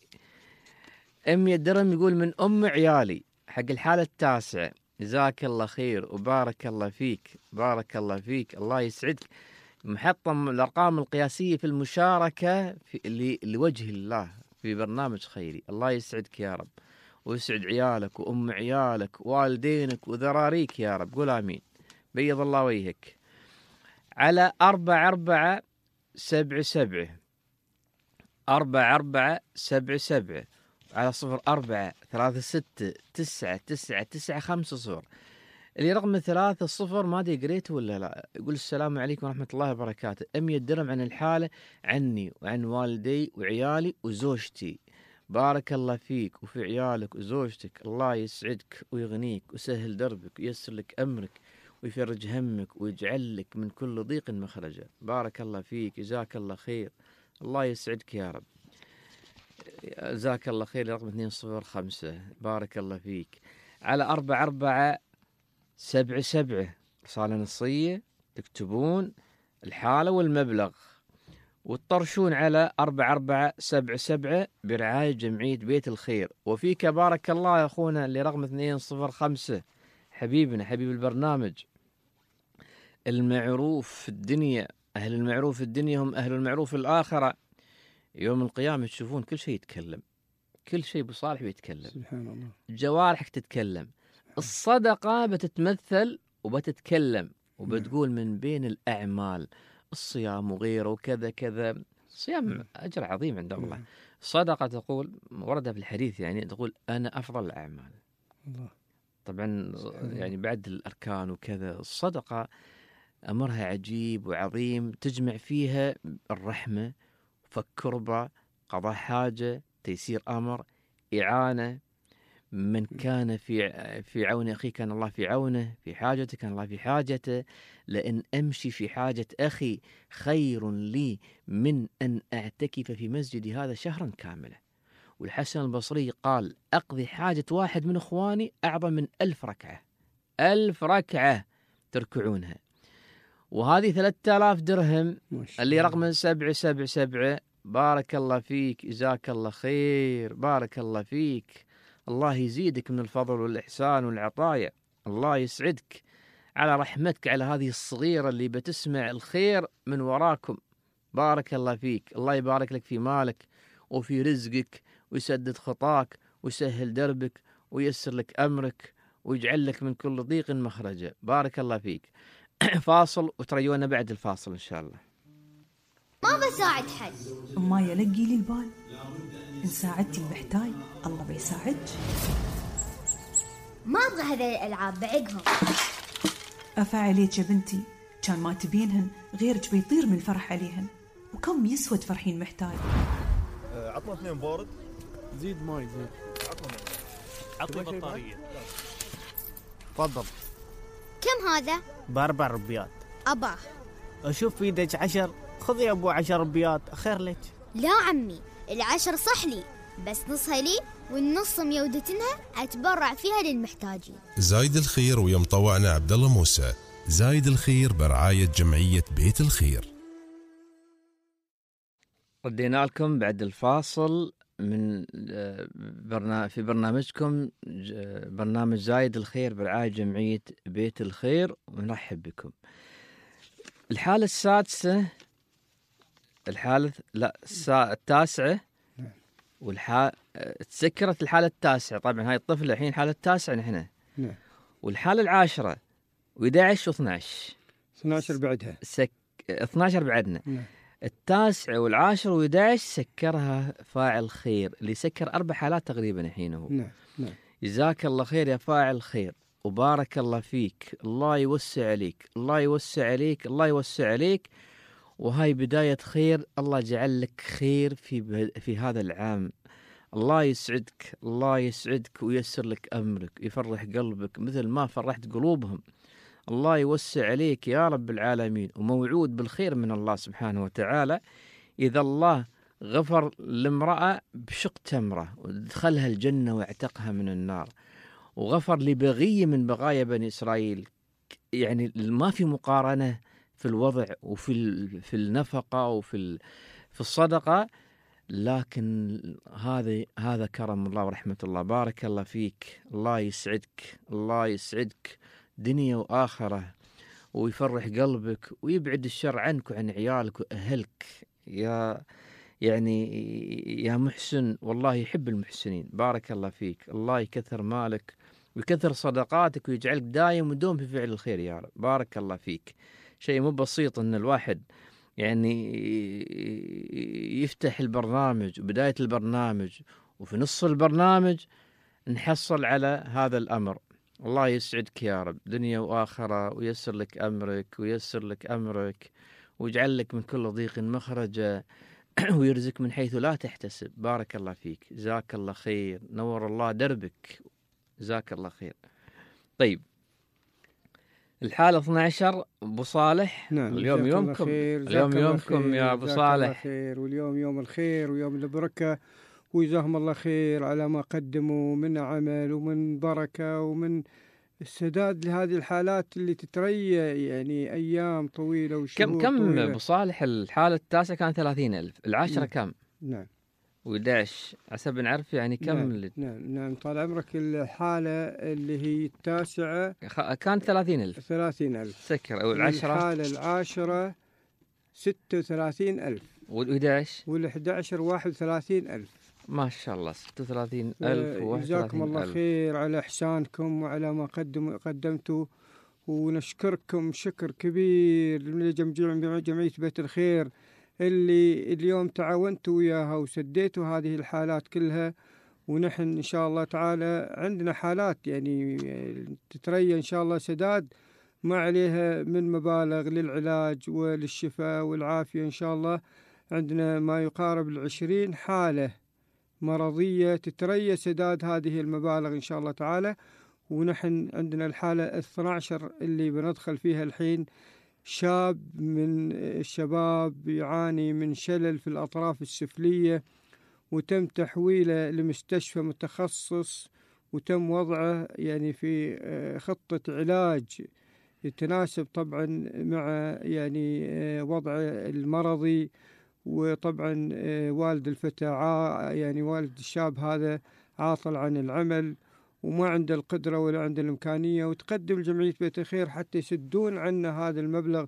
مئة درهم. يقول من أم عيالي حق الحالة التاسعة. جزاك الله خير وبارك الله فيك. بارك الله فيك. الله يسعدك. محطم الأرقام القياسية في المشاركة في لوجه الله في برنامج خيري. الله يسعدك يا رب ويسعد عيالك وأم عيالك والدينك وذراريك يا رب. قول آمين. بيض الله وجهك. على أربعة أربعة سبعة سبعة أربعة أربعة سبعة سبعة على صفر أربعة ثلاثة ستة تسعة تسعة تسعة خمسة صفر. اللي رقم ثلاثة صفر ما أدري قريته ولا لا. يقول السلام عليكم ورحمة الله وبركاته. مئة درهم عن الحالة عني وعن والدي وعيالي وزوجتي. بارك الله فيك وفي عيالك وزوجتك. الله يسعدك ويغنيك ويسهل دربك وييسر لك أمرك ويفرج همك ويجعل لك من كل ضيق مخرجا. بارك الله فيك. جزاك الله خير. الله يسعدك يا رب. جزاك الله خير. رقم اثنين صفر خمسة. بارك الله فيك. على أربعة أربعة سبعة سبعة رسالة نصية تكتبون الحالة والمبلغ وتطرشون على أربعة أربعة سبعة سبعة برعاية جمعية بيت الخير. وفيك بارك الله يا أخونا اللي رقم اثنين صفر خمسة حبيبنا حبيب البرنامج. المعروف في الدنيا، أهل المعروف في الدنيا هم أهل المعروف في الآخرة. يوم القيامة تشوفون كل شيء يتكلم، كل شيء بصالح بيتكلم. سبحان الله. جوارحك تتكلم. الصدقة بتتمثل وبتتكلم وبتقول من بين الأعمال الصيام وغيره وكذا كذا. الصيام أجر عظيم عند الله. الصدقة تقول وردها في الحديث يعني تقول أنا أفضل الأعمال. الله. طبعا يعني بعد الأركان وكذا الصدقة أمرها عجيب وعظيم. تجمع فيها الرحمة، فك كربة، قضاء حاجة، تيسير أمر، إعانة. من كان في في عون أخيه كان الله في عونه، في حاجته كان الله في حاجته. لأن أمشي في حاجة أخي خير لي من أن أعتكف في مسجدي هذا شهرا كاملا. والحسن البصري قال أقضي حاجة واحد من إخواني أعظم من ألف ركعة. ألف ركعة تركعونها. وهذه ثلاثة آلاف درهم اللي رقم سبعة سبعة سبعة. بارك الله فيك. جزاك الله خير. بارك الله فيك. الله يزيدك من الفضل والإحسان والعطايا. الله يسعدك على رحمتك على هذه الصغيرة اللي بتسمع الخير من وراكم. بارك الله فيك. الله يبارك لك في مالك وفي رزقك ويسدد خطاك ويسهل دربك وييسر لك أمرك ويجعل لك من كل ضيق مخرجا. بارك الله فيك. فاصل وتريونا بعد الفاصل إن شاء الله. ما بساعد حد. ما يلقي لي البال، إن ساعدتي المحتاج الله بيساعدك. ما أبغى هذه الألعاب بعقهم. أفعليك يا بنتي، كان ما تبينهن غيرك بيطير من الفرح عليهن، وكم يسوى تفرحين محتاج. أه عطنا اثنين بارد. زيد ماي زيد. عطنا ماي. عطني بطارية. تفضل. كم هذا؟ بأربع ربيات. أباه. أشوف في يدك عشر، خذ يا أبو عشر ربيات خير لك. لا عمي، العشر صح لي، بس نصها لي والنص ميودتنها أتبرع فيها للمحتاجين. زايد الخير ويا مطوعنا عبد الله موسى. زايد الخير برعاية جمعية بيت الخير. ردينا لكم بعد الفاصل من برنامج في برنامجكم برنامج زايد الخير برعاية جمعية بيت الخير، ونرحب بكم. الحالة السادسة الحالة لا التاسعة والحالة تسكرت الحالة التاسعة. طبعا هاي الطفلة الحين الحالة التاسعة نحن. نعم. والحالة العاشرة وإحدى واثنى عشر. اثني عشر بعدها. سك اثني عشر بعدنا. نعم. التاسعة والعاشر وإحدى عشر سكرها فاعل خير، اللي سكر أربع حالات تقريبا الحين هو. نعم. نعم. جزاك الله خير يا فاعل خير، وبارك الله فيك. الله يوسع عليك، الله يوسع عليك، الله يوسع عليك. وهاي بداية خير، الله جعل لك خير في في هذا العام. الله يسعدك، الله يسعدك وييسر لك أمرك، يفرح قلبك مثل ما فرحت قلوبهم. الله يوسع عليك يا رب العالمين، وموعود بالخير من الله سبحانه وتعالى. إذا الله غفر لامرأة بشق تمرة ودخلها الجنة واعتقها من النار، وغفر لبغي من بغايا بني إسرائيل، يعني ما في مقارنة في الوضع وفي في النفقة وفي في الصدقة، لكن هذا هذا كرم الله ورحمة الله. بارك الله فيك، الله يسعدك، الله يسعدك دنيا وآخرة، ويفرح قلبك ويبعد الشر عنك وعن عيالك وأهلك يا يعني يا محسن، والله يحب المحسنين. بارك الله فيك، الله يكثر مالك ويكثر صدقاتك ويجعلك دايم ودوم في فعل الخير يا رب. بارك الله فيك. شيء مو بسيط ان الواحد يعني يفتح البرنامج وبداية البرنامج وفي نص البرنامج نحصل على هذا الأمر. الله يسعدك يا رب دنيا وآخرة، ويسر لك أمرك ويسر لك أمرك ويجعل لك من كل ضيق مخرجا ويرزق من حيث لا تحتسب. بارك الله فيك، جزاك الله خير، نور الله دربك، جزاك الله خير. طيب الحالة اثني عشر أبو صالح. نعم. اليوم يومكم اليوم يومكم يا أبو صالح. خير، واليوم يوم الخير ويوم البركة، وجزاهم الله خير على ما قدموا من عمل ومن بركة ومن السداد لهذه الحالات اللي تتريى يعني أيام طويلة وشهور كم كم طويلة. أبو صالح الحالة التاسعة كان ثلاثين ألف، العاشرة كم؟ نعم. وإحداعش حسب نعرف يعني كم. نعم. اللي... نعم نعم طال عمرك. الحالة اللي هي التاسعة كان ثلاثين ألف. ثلاثين ألف سكر. أو العشرة. الحالة العاشرة ستة وثلاثين ألف. والإحداعش والإحدى عشر واحد وثلاثين ألف. ما شاء الله ستة وثلاثين ألف وواحد وثلاثين ألف. جزاكم الله خير على إحسانكم وعلى ما قدم قدمتوا، ونشكركم شكر كبير لجميع جمعية بيت الخير اللي اليوم تعاونتوا وياها وسديتوا هذه الحالات كلها. ونحن إن شاء الله تعالى عندنا حالات يعني تتريى إن شاء الله سداد ما عليها من مبالغ للعلاج وللشفاء والعافية. إن شاء الله عندنا ما يقارب العشرين حالة مرضية تتريى سداد هذه المبالغ إن شاء الله تعالى. ونحن عندنا الحالة اثني عشر اللي بندخل فيها الحين، شاب من الشباب يعاني من شلل في الأطراف السفلية، وتم تحويله لمستشفى متخصص، وتم وضعه يعني في خطة علاج يتناسب طبعا مع يعني وضع المرضي. وطبعا والد الفتى يعني والد الشاب هذا عاطل عن العمل وما عنده القدرة ولا عنده الإمكانية، وتقدم جمعية بيت الخير حتى يسدون عنا هذا المبلغ.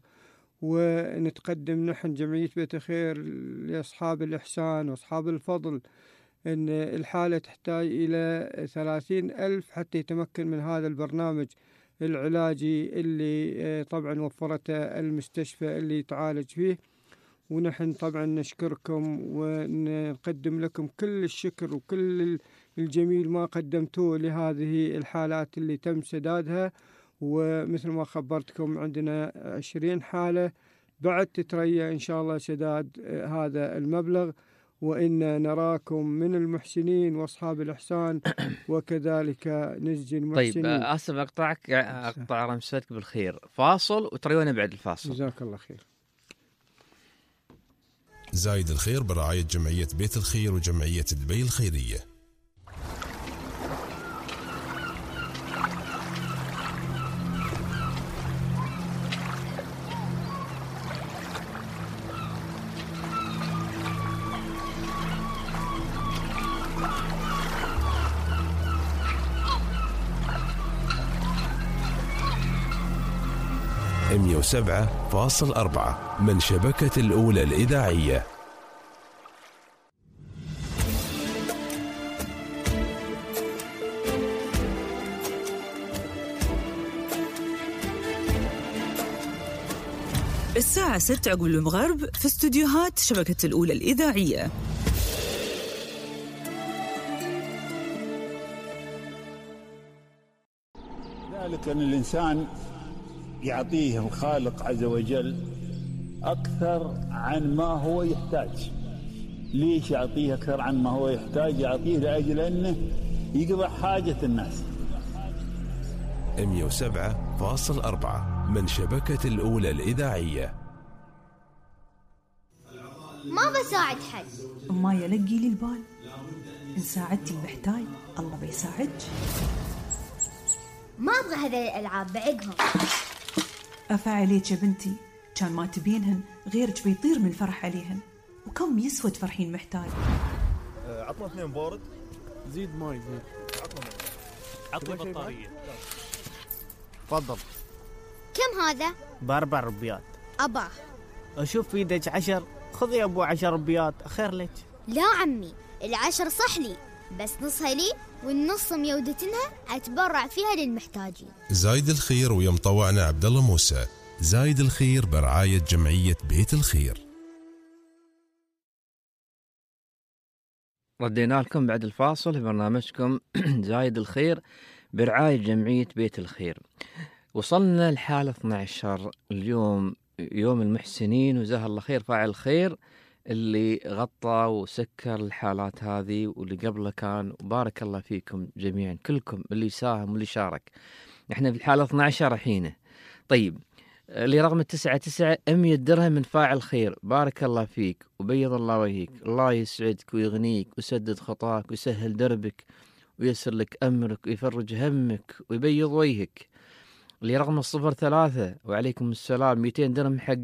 ونتقدم نحن جمعية بيت الخير لأصحاب الإحسان وأصحاب الفضل أن الحالة تحتاج إلى ثلاثين ألف حتى يتمكن من هذا البرنامج العلاجي اللي طبعا وفرته المستشفى اللي يتعالج فيه. ونحن طبعا نشكركم ونقدم لكم كل الشكر وكل الجميل ما قدمتوه لهذه الحالات اللي تم سدادها. ومثل ما خبرتكم عندنا عشرين حالة بعد تتريا إن شاء الله سداد هذا المبلغ، وإن نراكم من المحسنين وأصحاب الإحسان وكذلك نجزي المحسنين. طيب آسف أقطعك، أقطع رمسك بالخير، فاصل وتريونا بعد الفاصل. جزاك الله خير. زايد الخير برعاية جمعية بيت الخير وجمعية دبي الخيرية. مئة وسبعة فاصل أربعة من شبكة الأولى الإذاعية. الساعة ستة عقب المغرب في استوديوهات شبكة الأولى الإذاعية. ذلك أن الإنسان يعطيه الخالق عز وجل أكثر عن ما هو يحتاج. ليش يعطيه أكثر عن ما هو يحتاج؟ يعطيه لأجل أنه يقضي حاجة الناس. مئة وسبعة فاصل أربعة من شبكة الأولى الإذاعية. ما بساعد حد، ما يلقي لي البال. إن ساعدتي المحتاج الله بيساعدك. ما أبغى هذه الألعاب بعقهم. أفعليك يا بنتي، كان ما تبينهن غيرك بيطير من الفرح عليهن. وكم يسوى تفرحين محتاج. أه عطنا اثنين بارد. زيد ماي زيد. عطنا ماي. عطني بطارية. تفضل. كم هذا؟ بأربع ربيات. أباه. أشوف في يدك عشر، خذ يا أبو عشر ربيات خير لك. لا عمي، العشر صح لي بس نصها لي والنص ميودتنها أتبرع فيها للمحتاجين. زايد الخير ويا مطوعنا عبد الله موسى. زايد الخير برعاية جمعية بيت الخير. ردينا لكم بعد الفاصل في برنامجكم زايد الخير برعاية جمعية بيت الخير. وصلنا الحالة اثنا عشر اليوم، يوم المحسنين، وجزاه الله خير فاعل الخير اللي غطى وسكر الحالات هذه واللي قبله كان. وبارك الله فيكم جميعا كلكم اللي ساهم واللي شارك. احنا في الحالة اثنا عشر الحين. طيب اللي رقم التسعة تسعة مية درهم من فاعل خير، بارك الله فيك وبيض الله وجهك، الله يسعدك ويغنيك ويسدد خطاك ويسهل دربك ويسر لك أمرك ويفرج همك ويبيض وجهك. اللي رقم الصفر ثلاثة وعليكم السلام مئتين درهم حق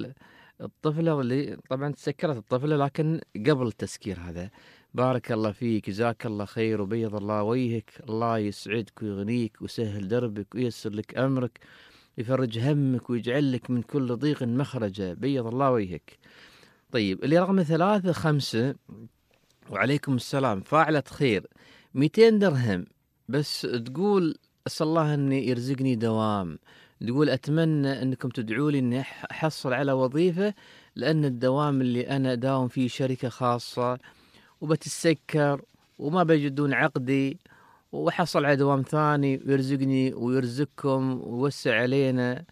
الطفلة اللي طبعا تسكرت الطفلة لكن قبل التسكير هذا، بارك الله فيك جزاك الله خير وبيض الله وجهك، الله يسعدك ويغنيك ويسهل دربك ويسر لك أمرك يفرج همك ويجعل لك من كل ضيق مخرجا، بيض الله وجهك. طيب اللي رقم ثلاثة خمسة وعليكم السلام فاعلة خير مئتين درهم، بس تقول أسأل الله أني يرزقني دوام، تقول أتمنى أنكم تدعوا لي أني أحصل على وظيفة، لأن الدوام اللي أنا داوم فيه شركة خاصة وبتسكر وما بيجدون عقدي، وحصل على دوام ثاني ويرزقني ويرزقكم ويوسع علينا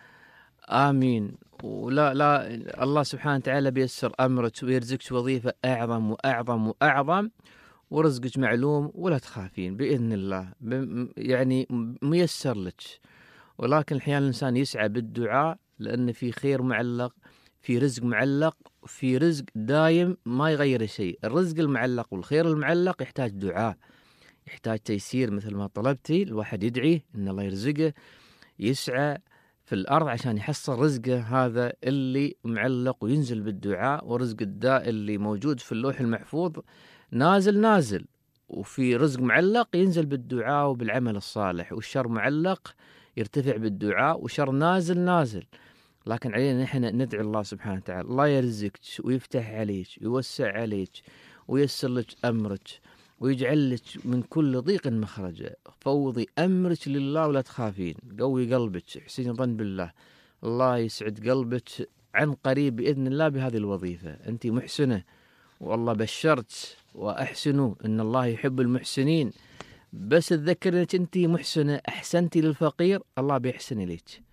آمين. ولا لا الله سبحانه وتعالى بيسر أمرك ويرزقك وظيفة أعظم وأعظم وأعظم، ورزقك معلوم ولا تخافين بإذن الله، يعني ميسر لك. ولكن أحيانا الإنسان يسعى بالدعاء لأن في خير معلق، في رزق معلق، في رزق دايم ما يغير شيء. الرزق المعلق والخير المعلق يحتاج دعاء، يحتاج تيسير مثل ما طلبتي. الواحد يدعي إن الله يرزقه، يسعى في الأرض عشان يحصل رزقه هذا اللي معلق، وينزل بالدعاء. ورزق الداء اللي موجود في اللوح المحفوظ نازل نازل، وفي رزق معلق ينزل بالدعاء وبالعمل الصالح، والشر معلق يرتفع بالدعاء، وشر نازل نازل. لكن علينا نحن ندعي الله سبحانه وتعالى الله يرزقك ويفتح عليك ويوسع عليك وييسر لك أمرك ويجعل لك من كل ضيق مخرجا. فوضي أمرك لله ولا تخافين، قوي قلبك، حسين ظن بالله، الله يسعد قلبك عن قريب بإذن الله بهذه الوظيفة. أنت محسنة والله بشرت، وأحسنوا إن الله يحب المحسنين. بس تذكر أنك أنت محسنة، أحسنتي للفقير الله بيحسن إليك.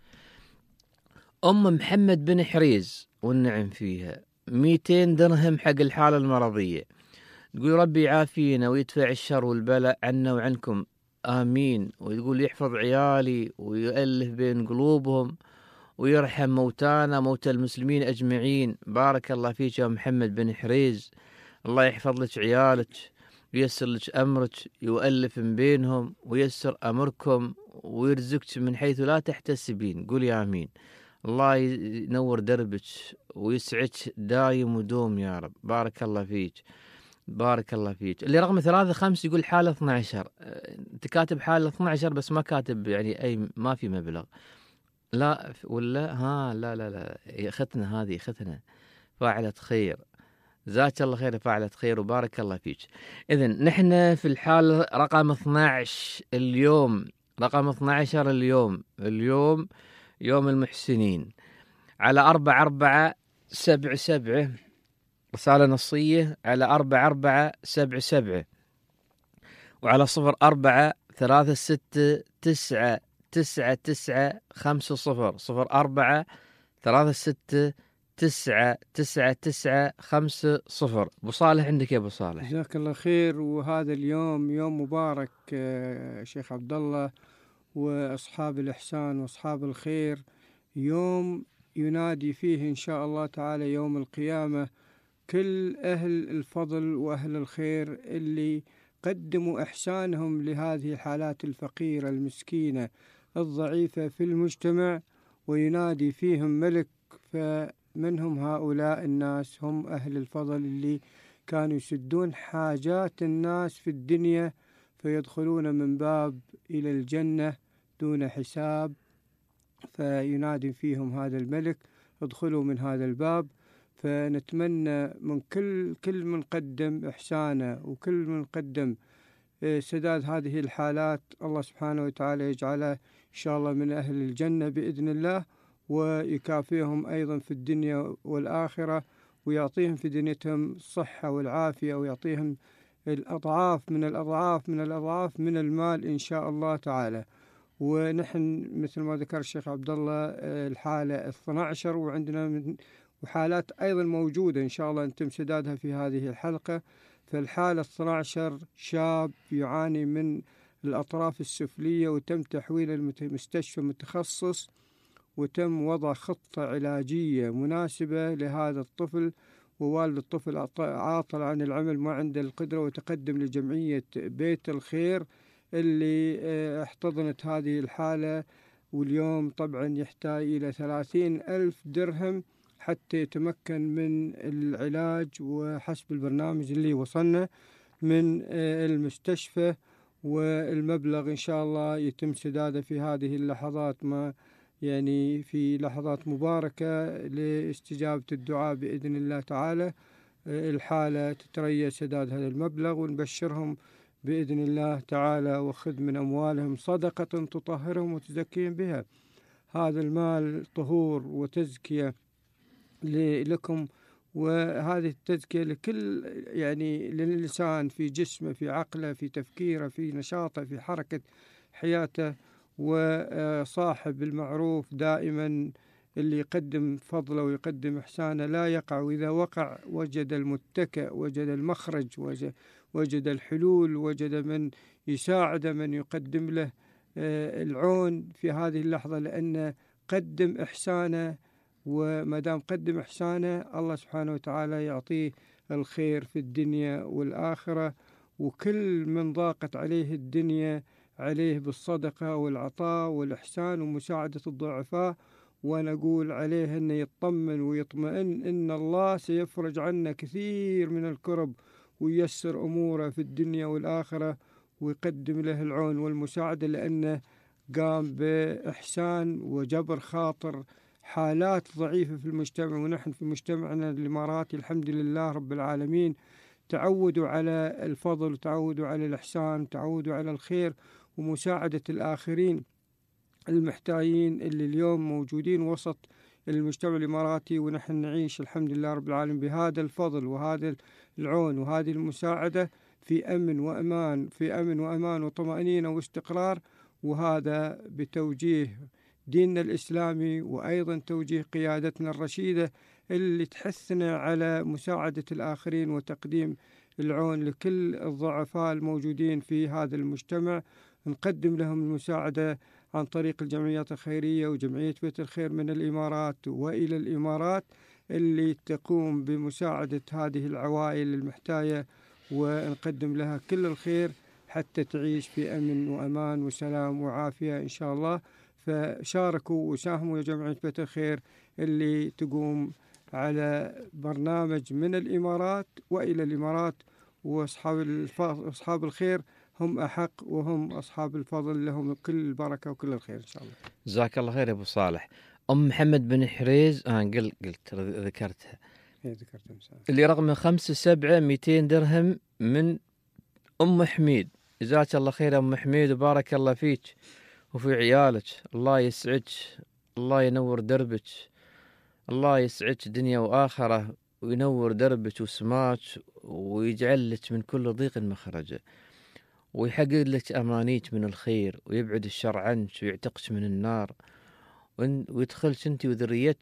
أم محمد بن حريز والنعم فيها مئتين درهم حق الحالة المرضية، تقول ربي يعافينا ويدفع الشر والبلاء عنا وعنكم آمين، وتقول يحفظ عيالي ويؤلف بين قلوبهم ويرحم موتانا موتى المسلمين أجمعين. بارك الله فيك يا محمد بن حريز، الله يحفظ لك عيالك وييسر لك أمرك، يؤلف من بينهم وييسر أمركم ويرزقك من حيث لا تحتسبين. قولي آمين. الله ينور دربك ويسعدك دايم ودوم يا رب. بارك الله فيك، بارك الله فيك. اللي رقم ثلاثة خمس يقول حالة اثنا عشر، انت كاتب حالة اثنا عشر بس ما كاتب يعني أي، ما في مبلغ لا ولا ها لا لا لا اختنا هذه اختنا فاعلة خير، جزاك الله خير فاعلة خير وبارك الله فيك. إذن نحن في الحالة رقم اثنا عشر اليوم، رقم اثنا عشر اليوم، اليوم يوم المحسنين، على أربعة أربعة سبعة سبعة رسالة نصية، على أربعة أربعة سبعة سبعة، وعلى صفر أربعة ثلاثة ستة تسعة تسعة تسعة خمسة صفر، صفر أربعة ثلاثة ستة تسعة تسعة تسعة خمسة صفر. أبو صالح عندك يا أبو صالح. جزاك الله خير. وهذا اليوم يوم مبارك شيخ عبد الله وأصحاب الإحسان وأصحاب الخير، يوم ينادي فيه إن شاء الله تعالى يوم القيامة كل أهل الفضل وأهل الخير اللي قدموا إحسانهم لهذه الحالات الفقيرة المسكينة الضعيفة في المجتمع، وينادي فيهم ملك. فمنهم هؤلاء الناس هم أهل الفضل اللي كانوا يسدون حاجات الناس في الدنيا، فيدخلون من باب إلى الجنة دون حساب. فينادي فيهم هذا الملك ادخلوا من هذا الباب. فنتمنى من كل كل من قدم إحسانه وكل من قدم سداد هذه الحالات، الله سبحانه وتعالى يجعله إن شاء الله من أهل الجنة بإذن الله، ويكافئهم أيضا في الدنيا والآخرة، ويعطيهم في دنيتهم الصحة والعافية، ويعطيهم الأضعاف من الأضعاف من الأضعاف من المال إن شاء الله تعالى. ونحن مثل ما ذكر الشيخ عبد الله الحالة اثنا عشر، وعندنا من وحالات أيضا موجودة إن شاء الله نتم سدادها في هذه الحلقة. فالحالة اثنا عشر شاب يعاني من الأطراف السفلية، وتم تحويله لمستشفى متخصص، وتم وضع خطة علاجية مناسبة لهذا الطفل، ووالد الطفل عاطل عن العمل ما عنده القدرة، وتقدم لجمعية بيت الخير اللي احتضنت هذه الحالة. واليوم طبعا يحتاج إلى ثلاثين ألف درهم حتى يتمكن من العلاج، وحسب البرنامج اللي وصلنا من المستشفى، والمبلغ إن شاء الله يتم سداده في هذه اللحظات، ما يعني في لحظات مباركة لاستجابة الدعاء بإذن الله تعالى. الحالة تتريى سداد هذا المبلغ، ونبشرهم بإذن الله تعالى، وخذ من أموالهم صدقة تطهرهم وتزكيهم بها. هذا المال طهور وتزكية لكم، وهذه التزكية لكل يعني للإنسان في جسمه في عقله في تفكيره في نشاطه في حركة حياته. وصاحب المعروف دائما اللي يقدم فضله ويقدم إحسانه لا يقع، وإذا وقع وجد المتكئ، وجد المخرج، وجد الحلول، وجد من يساعد، من يقدم له العون في هذه اللحظة، لأن قدم إحسانه. وما دام قدم إحسانه الله سبحانه وتعالى يعطيه الخير في الدنيا والآخرة. وكل من ضاقت عليه الدنيا عليه بالصدقة والعطاء والإحسان ومساعدة الضعفاء، ونقول عليه أن يطمن ويطمئن إن الله سيفرج عنا كثير من الكرب وييسر أموره في الدنيا والآخرة، ويقدم له العون والمساعدة، لأنه قام بإحسان وجبر خاطر حالات ضعيفة في المجتمع. ونحن في مجتمعنا الإماراتي الحمد لله رب العالمين تعودوا على الفضل، تعودوا على الإحسان، تعودوا على الخير ومساعدة الآخرين المحتاجين اللي اليوم موجودين وسط المجتمع الإماراتي. ونحن نعيش الحمد لله رب العالمين بهذا الفضل وهذا العون وهذه المساعدة في أمن وأمان، في أمن وأمان وطمأنينة واستقرار، وهذا بتوجيه ديننا الإسلامي وأيضا توجيه قيادتنا الرشيدة اللي تحثنا على مساعدة الآخرين وتقديم العون لكل الضعفاء الموجودين في هذا المجتمع. نقدم لهم المساعدة عن طريق الجمعيات الخيرية وجمعية بيت الخير من الإمارات وإلى الإمارات اللي تقوم بمساعدة هذه العوائل المحتاجة، ونقدم لها كل الخير حتى تعيش في أمن وأمان وسلام وعافية إن شاء الله. فشاركوا وساهموا يا جمعية بيت الخير اللي تقوم على برنامج من الإمارات وإلى الإمارات، وأصحاب أصحاب الخير هم أحق وهم أصحاب الفضل، لهم كل البركة وكل الخير إن شاء الله. جزاك الله خير يا أبو صالح. أم محمد بن حريز آه قلت قلت ذكرتها إيه ذكرتها مساء. اللي رقم خمسة سبعة مئتين درهم من أم حميد. جزاك الله خير يا أم حميد وبارك الله فيك وفي عيالك، الله يسعدك، الله ينور دربك، الله يسعدك دنيا وآخرة وينور دربك وسماك ويجعل لك من كل ضيق مخرجه ويحقق لك أمانيك من الخير ويبعد الشر عنك ويعتقك من النار ويدخلك أنت وذريتك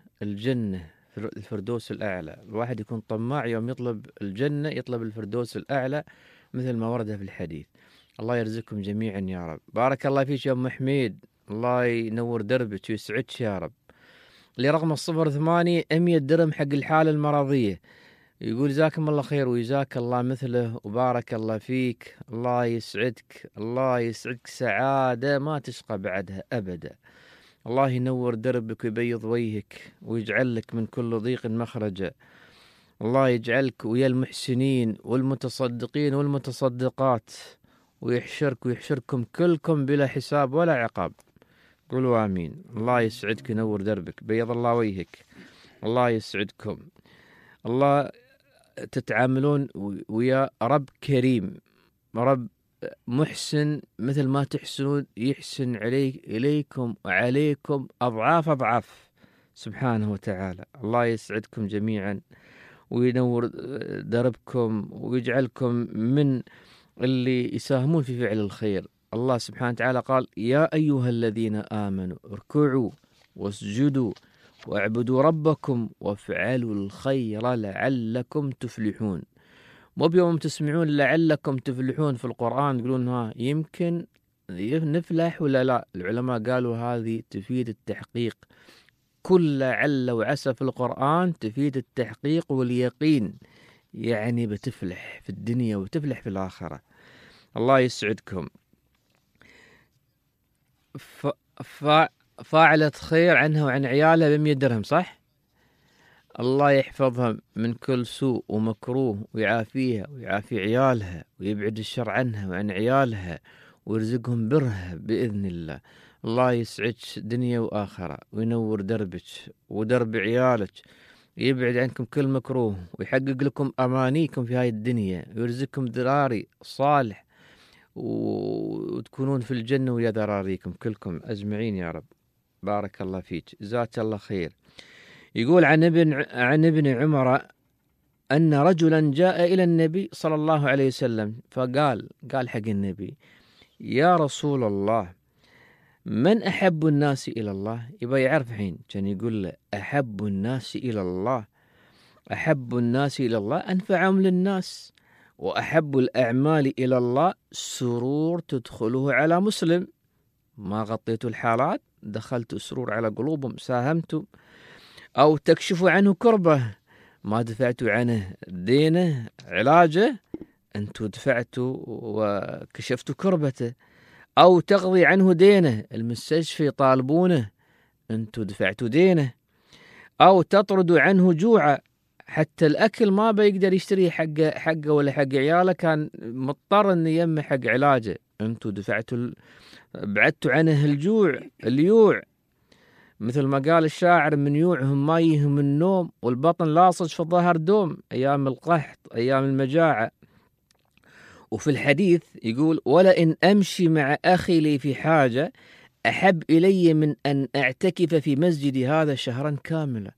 الجنة في الفردوس الأعلى. الواحد يكون طماع يوم يطلب الجنة يطلب الفردوس الأعلى مثل ما ورد في الحديث. الله يرزقكم جميعا يا رب. بارك الله فيك يا أم حميد، الله ينور دربك ويسعدك يا رب. اللي رقم الصفر ثمانية مية درهم حق الحالة المرضية، يقول جزاكم الله خير وجزاك الله مثله وبارك الله فيك، الله يسعدك، الله يسعدك سعادة ما تشقى بعدها أبدا. الله ينور دربك ويبيض وجهك ويجعل لك من كل ضيق مخرجا. الله يجعلك ويا المحسنين والمتصدقين والمتصدقات ويحشرك ويحشركم كلكم بلا حساب ولا عقاب. قولوا آمين. الله يسعدك ينور دربك بيض الله وجهك. الله يسعدكم. الله تتعاملون ويا رب كريم، رب محسن مثل ما تحسنون يحسن عليك إليكم وعليكم أضعاف أضعاف سبحانه وتعالى. الله يسعدكم جميعا وينور دربكم ويجعلكم من اللي يساهمون في فعل الخير. الله سبحانه وتعالى قال يا أيها الذين آمنوا اركعوا واسجدوا واعبدوا ربكم وافعلوا الخير لعلكم تفلحون. مو بيوم تسمعون لعلكم تفلحون في القرآن تقولون ها يمكن نفلح ولا لا. العلماء قالوا هذه تفيد التحقيق. كل لعل وعسى في القرآن تفيد التحقيق واليقين، يعني بتفلح في الدنيا وتفلح في الآخرة. الله يسعدكم. ف... ف... فاعلة خير عنها وعن عيالها بمية درهم صح؟ الله يحفظها من كل سوء ومكروه ويعافيها ويعافي عيالها ويبعد الشر عنها وعن عيالها ويرزقهم برها بإذن الله. الله يسعدك دنيا وآخرة وينور دربك ودرب عيالك، يبعد عنكم كل مكروه ويحقق لكم أمانيكم في هاي الدنيا ويرزقكم ذراري صالح وتكونون في الجنة ويا ذراريكم كلكم أجمعين يا رب. بارك الله فيك جزاك الله خير. يقول عن ابن عن ابن عمر أن رجلا جاء إلى النبي صلى الله عليه وسلم فقال قال حق النبي يا رسول الله من أحب الناس إلى الله؟ يبغى يعرف حين كان يقول له أحب الناس إلى الله، أحب الناس إلى الله أنفعهم للناس، وأحب الأعمال إلى الله سرور تدخله على مسلم. ما غطيتوا الحالات دخلتوا سرور على قلوبهم ساهمتوا، أو تكشفوا عنه كربة ما دفعتوا عنه دينه علاجه أنتوا دفعتوا وكشفتوا كربته، أو تقضي عنه دينه المستشفى يطالبونه أنتوا دفعتوا دينه، أو تطردوا عنه جوعه حتى الأكل ما بيقدر يشتري حق حقه ولا حق عياله كان مضطر إنه يم حق علاجه أنتوا دفعتوا بعدتوا عنه الجوع اليوع. مثل ما قال الشاعر: من يوعهم ما يهم النوم، والبطن لاصج في الظهر دوم، أيام القحط أيام المجاعة. وفي الحديث يقول: ولئن أمشي مع أخي لي في حاجة أحب إلي من أن أعتكف في مسجدي هذا شهرا كاملا.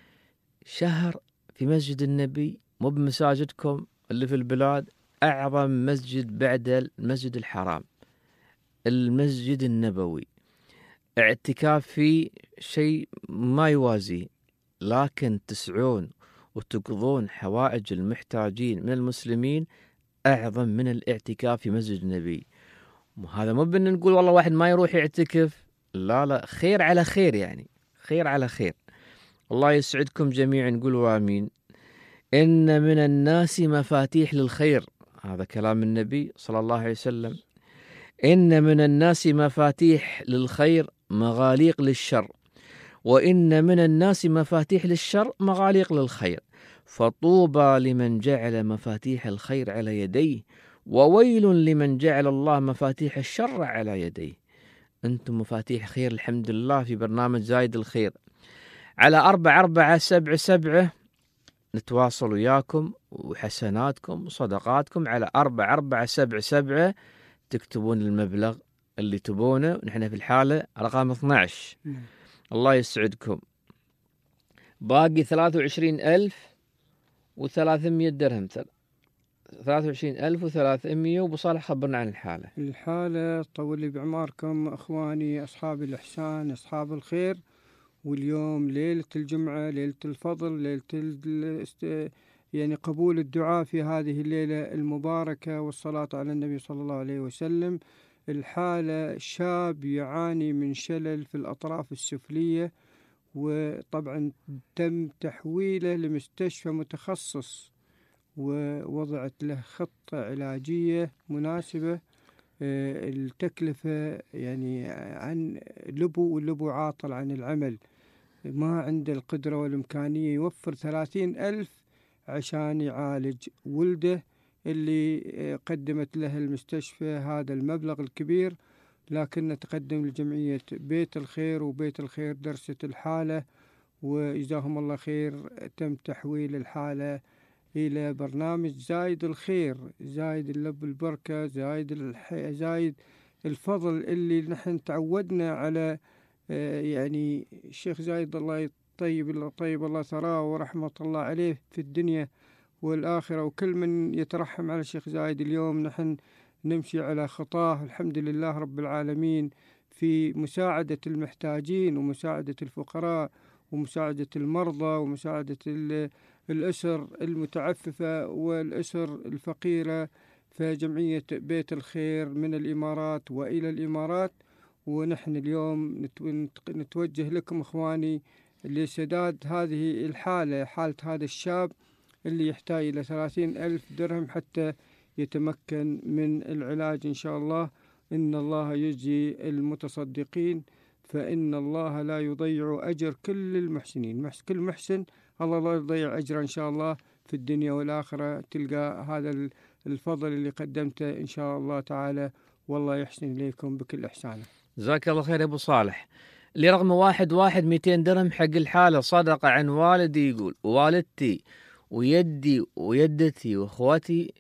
شهر في مسجد النبي، مو بمساجدكم اللي في البلاد. أعظم مسجد بعد المسجد الحرام المسجد النبوي، اعتكاف فيه شيء ما يوازيه، لكن تسعون وتقضون حوائج المحتاجين من المسلمين أعظم من الاعتكاف في مسجد النبي. وهذا مو بأن نقول والله واحد ما يروح يعتكف، لا لا، خير على خير، يعني خير على خير. الله يسعدكم جميعا، نقولوا آمين. إن من الناس مفاتيح للخير، هذا كلام النبي صلى الله عليه وسلم. إن من الناس مفاتيح للخير مغاليق للشر، وإن من الناس مفاتيح للشر مغاليق للخير، فطوبى لمن جعل مفاتيح الخير على يديه، وويل لمن جعل الله مفاتيح الشر على يديه. أنتم مفاتيح خير الحمد لله في برنامج زايد الخير. على أربعة أربعة سبعة سبعة نتواصل وياكم، وحسناتكم وصدقاتكم على أربعة أربعة سبعة سبعة. تكتبون المبلغ اللي تبونه، ونحن في الحالة رقم اثني عشر. الله يسعدكم. باقي ثلاثة وعشرين ألف وثلاثمية درهم، ثلاثة وعشرين ألف وثلاثمية. وأبو صالح خبرنا عن الحالة. الحالة طول لي بعماركم أخواني أصحاب الإحسان أصحاب الخير. واليوم ليلة الجمعة، ليلة الفضل، ليلة الاست... يعني قبول الدعاء في هذه الليلة المباركة والصلاة على النبي صلى الله عليه وسلم. الحالة شاب يعاني من شلل في الأطراف السفلية، وطبعا تم تحويله لمستشفى متخصص ووضعت له خطة علاجية مناسبة. التكلفة يعني عن لبو، واللبو عاطل عن العمل، ما عنده القدرة والإمكانية يوفر ثلاثين ألف عشان يعالج ولده اللي قدمت له المستشفى هذا المبلغ الكبير. لكن نتقدم لجمعية بيت الخير، وبيت الخير درست الحالة وجزاهم الله خير. تم تحويل الحالة إلى برنامج زايد الخير، زايد اللب البركة، زايد الح... زايد الفضل اللي نحن تعودنا على يعني الشيخ زايد الله يطيب الله طيب الله ثراه ورحمة الله عليه في الدنيا والآخرة، وكل من يترحم على الشيخ زايد. اليوم نحن نمشي على خطاه الحمد لله رب العالمين في مساعدة المحتاجين ومساعدة الفقراء ومساعدة المرضى ومساعدة الأسر المتعففة والأسر الفقيرة. فجمعية بيت الخير من الإمارات وإلى الإمارات، ونحن اليوم نتوجه لكم إخواني لسداد هذه الحالة، حالة هذا الشاب اللي يحتاج إلى ثلاثين ألف درهم حتى يتمكن من العلاج إن شاء الله. إن الله يجزي المتصدقين، فإن الله لا يضيع أجر كل المحسنين. كل محسن الله لا يضيع أجر إن شاء الله في الدنيا والآخرة. تلقى هذا الفضل اللي قدمته إن شاء الله تعالى، والله يحسن إليكم بكل إحسانه. جزاك الله خير يا أبو صالح. اللي رقم واحد واحد مئتين درهم حق الحالة صدقة عن والدي، يقول والدتي ويدي ويدتي وأخوتي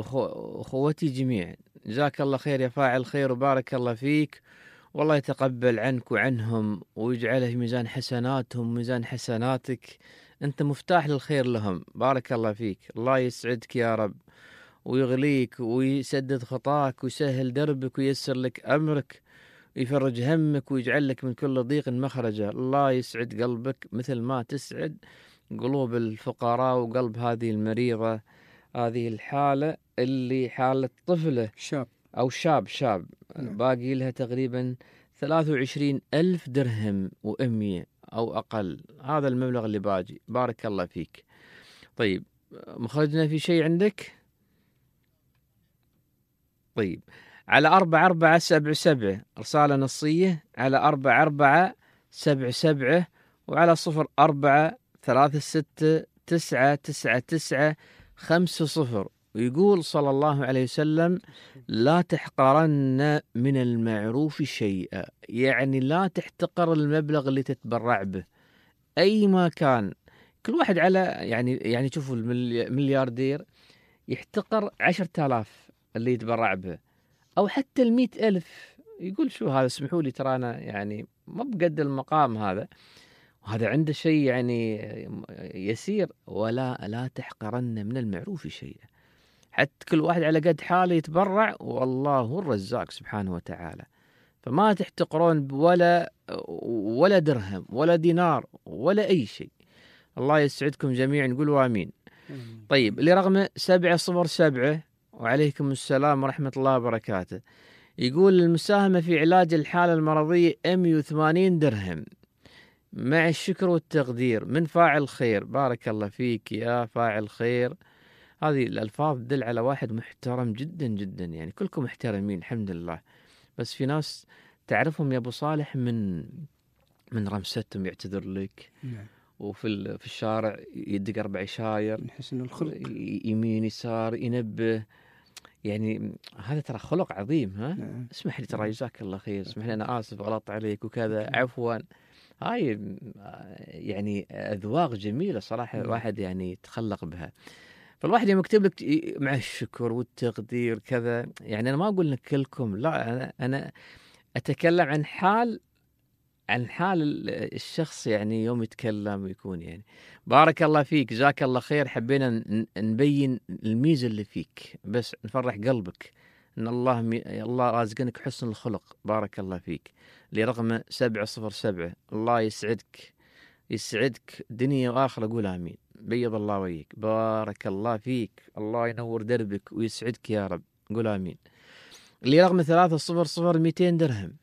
وأخوتي جميعا. جزاك الله خير يا فاعل خير، وبارك الله فيك، والله يتقبل عنك وعنهم ويجعله في ميزان حسناتهم ميزان حسناتك. أنت مفتاح للخير لهم، بارك الله فيك. الله يسعدك يا رب ويغليك ويسدد خطاك ويسهل دربك وييسر لك أمرك ويفرج همك ويجعل لك من كل ضيق مخرجا. الله يسعد قلبك مثل ما تسعد قلوب الفقراء وقلب هذه المريضة، هذه الحالة اللي حالة طفلة شاب أو شاب شاب باقي لها تقريبا ثلاثة وعشرين ألف درهم وأمية أو أقل، هذا المبلغ اللي باجي. بارك الله فيك. طيب مخرجنا في شيء عندك؟ طيب على أربعة أربعة سبعة سبعة رسالة نصية على أربعة أربعة سبعة سبعة، وعلى صفر أربعة ثلاثة ستة تسعة تسعة تسعة خمسة صفر ويقول صلى الله عليه وسلم لا تحقرن من المعروف شيئا، يعني لا تحتقر المبلغ اللي تتبرع به أي ما كان. كل واحد على يعني يعني شوفوا الملياردير يحتقر عشرة آلاف اللي يتبرع به، أو حتى المئة ألف، يقول شو هذا، اسمحوا لي ترى أنا يعني ما بقد المقام هذا، وهذا عنده شيء يعني يسير. ولا لا تحقرن من المعروف شيئا، حتى كل واحد على قد حاله يتبرع، والله هو الرزاق سبحانه وتعالى. فما تحتقرون ولا ولا درهم ولا دينار ولا أي شيء. الله يسعدكم جميعا، نقولوا آمين. طيب، اللي رقمه سبعة صفر سبعة، وعليكم السلام ورحمة الله وبركاته، يقول المساهمة في علاج الحالة المرضية مئة وثمانين درهم مع الشكر والتقدير من فاعل خير. بارك الله فيك يا فاعل خير. هذه الألفاظ تدل على واحد محترم جدا جدا، يعني كلكم محترمين الحمد لله، بس في ناس تعرفهم يا أبو صالح من من رمستهم يعتذر لك. نعم. وفي في الشارع يدق أربع عشاير، من حسن الخلق، يمين يسار ينبه، يعني هذا ترى خلق عظيم. ها نعم. اسمح لي ترى، جزاك الله خير، اسمح لي أنا آسف غلط عليك وكذا، عفوا. هاي يعني أذواق جميلة صراحة، الواحد يعني يتخلق بها. فالواحد يوم يكتب لك مع الشكر والتقدير كذا، يعني أنا ما أقول لك كلكم، لا، أنا, أنا أتكلم عن حال عن حال الشخص، يعني يوم يتكلم ويكون يعني بارك الله فيك، جزاك الله خير. حبينا نبين الميزة اللي فيك، بس نفرح قلبك إن الله مي... الله رازقنك حسن الخلق. بارك الله فيك. لرقم سبعة صفر سبعة، الله يسعدك يسعدك دنيا وآخرة، قول آمين. بيض الله وجهك، بارك الله فيك، الله ينور دربك ويسعدك يا رب، قول آمين. اللي رقم ثلاثة صفر صفر مئتين درهم،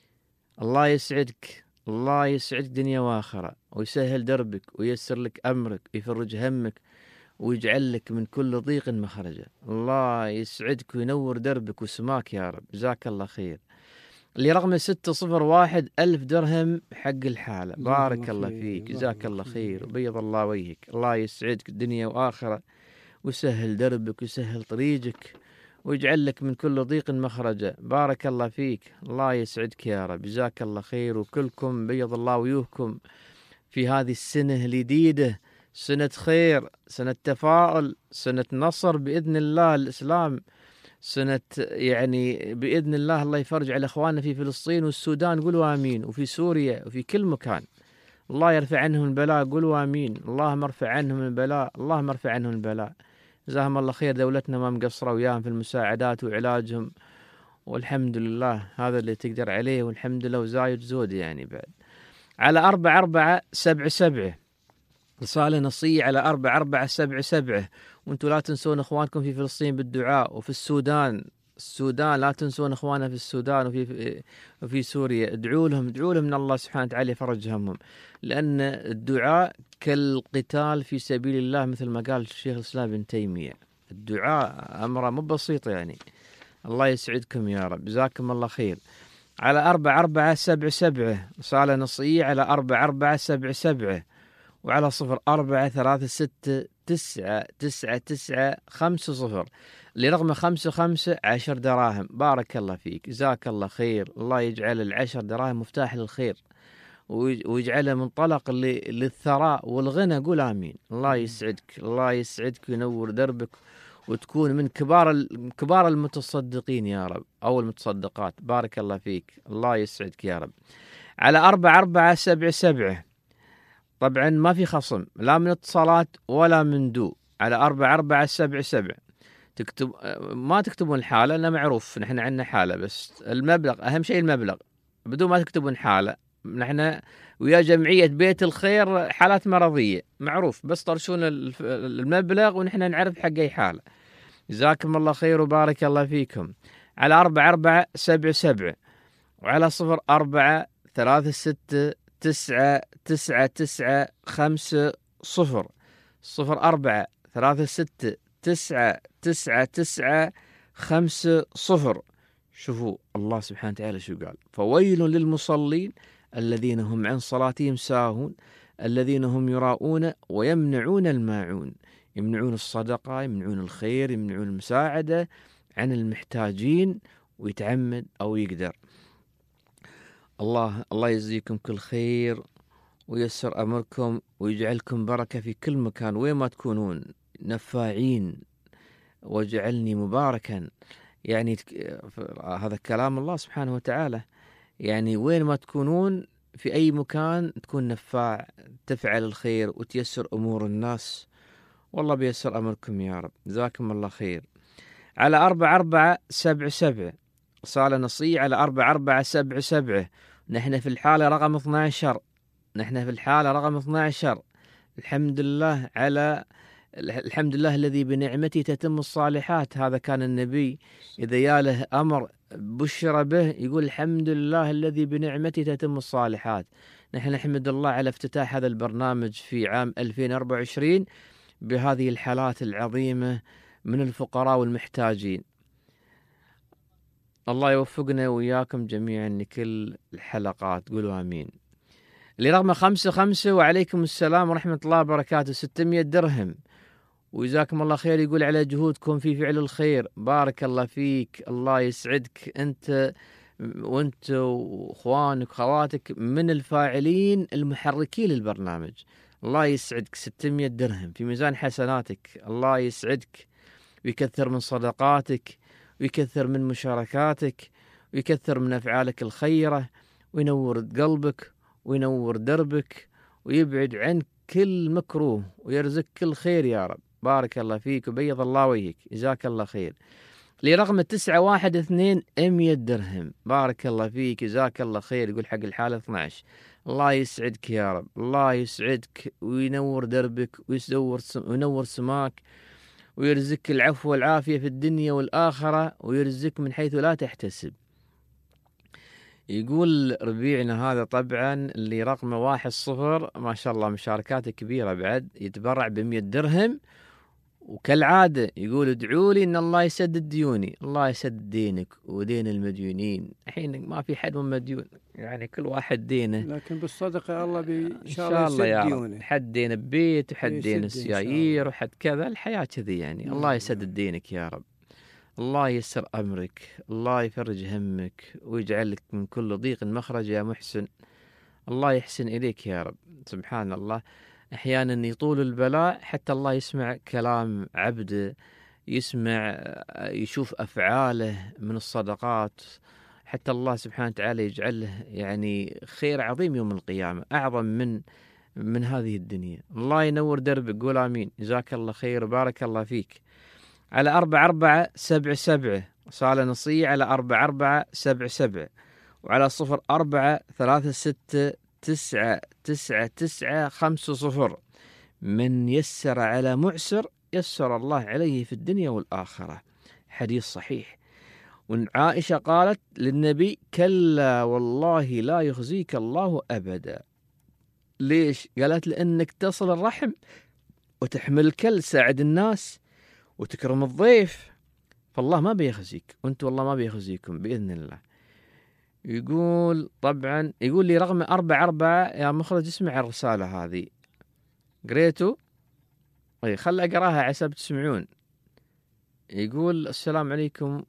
الله يسعدك، الله يسعدك دنيا وآخرة، ويسهل دربك وييسر لك أمرك ويفرج همك ويجعل لك من كل ضيق مخرجا. الله يسعدك وينور دربك وسماك يا رب، جزاك الله خير. اللي رقمه ستة صفر واحد ألف درهم حق الحالة، بارك الله فيك، جزاك الله خير وبيض الله وجهك، الله يسعدك دنيا وآخرة ويسهل دربك ويسهل طريقك ويجعل لك من كل ضيق مخرجا. بارك الله فيك، الله يسعدك يا رب، جزاك الله خير. وكلكم بيض الله وجوهكم في هذه السنة الجديدة، سنة خير، سنة تفاؤل، سنة نصر بإذن الله الإسلام، سنة يعني بإذن الله الله يفرج على إخواننا في فلسطين والسودان، قولوا آمين، وفي سوريا وفي كل مكان، الله يرفع عنهم البلاء، قولوا آمين. اللهم ارفع عنهم البلاء، اللهم ارفع عنهم البلاء. جزاهم الله خير، دولتنا ما مقصرة وياهم في المساعدات وعلاجهم، والحمد لله هذا اللي تقدر عليه، والحمد لله وزايد زود يعني. بعد على أربعة أربعة سبعة سبعة رسالة نصية على أربعة أربعة سبعة سبعة. وانتم لا تنسون إخوانكم في فلسطين بالدعاء، وفي السودان السودان لا تنسون إخواننا في السودان وفي وفي سوريا، ادعوا لهم ادعوا لهم من الله سبحانه وتعالى يفرج همهم، لأن الدعاء كالقتال في سبيل الله، مثل ما قال الشيخ الإسلام ابن تيمية. الدعاء أمره مو بسيط يعني. الله يسعدكم يا رب، جزاكم الله خير. على أربعة أربعة سبعة سبعة رسالة نصية على أربعة أربعة سبعة سبعة، وعلى صفر أربعة ثلاثة ستة تسعة تسعة تسعة خمسة صفر لرقم خمسة خمسة عشر دراهم. بارك الله فيك، جزاك الله خير. الله يجعل العشر دراهم مفتاح للخير، ويجعله منطلق للثراء والغنى، قول آمين. الله يسعدك، الله يسعدك وينور دربك، وتكون من كبار كبار المتصدقين يا رب، أو المتصدقات. بارك الله فيك، الله يسعدك يا رب. على أربعة أربعة سبعة سبعة، طبعا ما في خصم لا من اتصالات ولا من دو. على أربعة أربعة سبعة سبعة تكتب، ما تكتبون الحالة، أنا معروف نحن عندنا حالة، بس المبلغ أهم شيء، المبلغ بدون ما تكتبون حالة. نحن ويا جمعية بيت الخير حالات مرضية معروف، بس طرشون المبلغ ونحن نعرف حق أي حالة. جزاكم الله خير وبارك الله فيكم. على أربعة أربعة سبعة سبعة، وعلى صفر أربعة ثلاثة ستة تسعة تسعة تسعة خمسة صفر صفر أربعة ثلاثة ستة تسعة تسعة تسعة خمسة صفر. شوفوا الله سبحانه وتعالى شو قال: فويل للمصلين الذين هم عن صلاتهم ساهون الذين هم يراؤون ويمنعون الماعون. يمنعون الصدقة، يمنعون الخير، يمنعون المساعدة عن المحتاجين، ويتعمد أو يقدر. الله الله يجزيكم كل خير ويسر أمركم ويجعلكم بركة في كل مكان وين ما تكونون، نفاعين، وجعلني مباركا. يعني هذا كلام الله سبحانه وتعالى، يعني وين ما تكونون في أي مكان تكون نفاع، تفعل الخير وتيسر أمور الناس، والله بيسر أمركم يا رب. جزاكم الله خير. على أربعة أربعة سبعة سبعة صال نصي على أربعة أربعة سبعة سبعة. نحن في الحالة رقم اثنا عشر، نحن في الحالة رقم اثنا عشر. الحمد لله على الحمد لله الذي بنعمته تتم الصالحات. هذا كان النبي إذا ياله أمر بشر به يقول الحمد لله الذي بنعمته تتم الصالحات. نحن نحمد الله على افتتاح هذا البرنامج في عام ألفين وأربعة وعشرين بهذه الحالات العظيمة من الفقراء والمحتاجين. الله يوفقنا وإياكم جميعا لكل الحلقات، قولوا آمين. اللي رقم خمسة خمسة وعليكم السلام ورحمة الله وبركاته، ستمية درهم، وجزاكم الله خير. يقول على جهودكم في فعل الخير، بارك الله فيك، الله يسعدك أنت وأنت وأخوانك وخواتك من الفاعلين المحركين للبرنامج. الله يسعدك، ستمية درهم في ميزان حسناتك. الله يسعدك ويكثر من صدقاتك ويكثر من مشاركاتك ويكثر من أفعالك الخيرة، وينور قلبك وينور دربك ويبعد عنك كل مكروه ويرزق كل خير يا رب. بارك الله فيك وبيض الله وجهك، جزاك الله خير. لرقم تسعة واحد اثنين مية درهم، بارك الله فيك، جزاك الله خير. يقول حق الحالة اثنا عشر. الله يسعدك يا رب، الله يسعدك وينور دربك وينور وينور سماك ويرزقك العفو والعافية في الدنيا والآخرة، ويرزقك من حيث لا تحتسب. يقول ربيعنا هذا طبعا اللي رقمه واحد صفر، ما شاء الله مشاركاته كبيرة بعد، يتبرع بمية درهم، وكالعادة يقول ادعوا لي إن الله يسدد ديوني. الله يسدد دينك ودين المديونين. الحين ما في حد من مديون، يعني كل واحد دينه، لكن بالصدقة الله بي إن شاء الله, الله يا ديونه. حد دين ببيت وحد دين السيايير وحد كذا، الحياة كذي يعني. مم. الله يسدد دينك يا رب، الله ييسر أمرك، الله يفرج همك ويجعل لك من كل ضيق مخرج يا محسن. الله يحسن إليك يا رب. سبحان الله، أحيانا يطول البلاء حتى الله يسمع كلام عبده، يسمع يشوف أفعاله من الصدقات، حتى الله سبحانه وتعالى يجعله يعني خير عظيم يوم القيامة، أعظم من من هذه الدنيا. الله ينور دربك، قول آمين. جزاك الله خير وبارك الله فيك. على أربعة أربعة سبعة سبعة صالة نصية على أربعة أربعة سبعة سبعة، وعلى صفر أربعة ثلاثة ستة تسعة تسعة تسعة خمسة صفر. من يسر على معسر يسر الله عليه في الدنيا والآخرة، حديث صحيح. وعائشة قالت للنبي كلا والله لا يخزيك الله أبدا. ليش؟ قالت لأنك تصل الرحم وتحمل الكل، ساعد الناس وتكرم الضيف، فالله ما بيخزيك، وانت والله ما بيخزيكم بإذن الله. يقول طبعا يقول لي رقم أربعة أربعة يا مخرج، اسمع الرسالة هذه قريتوا؟ أي خل أقراها عسى تسمعون. يقول السلام عليكم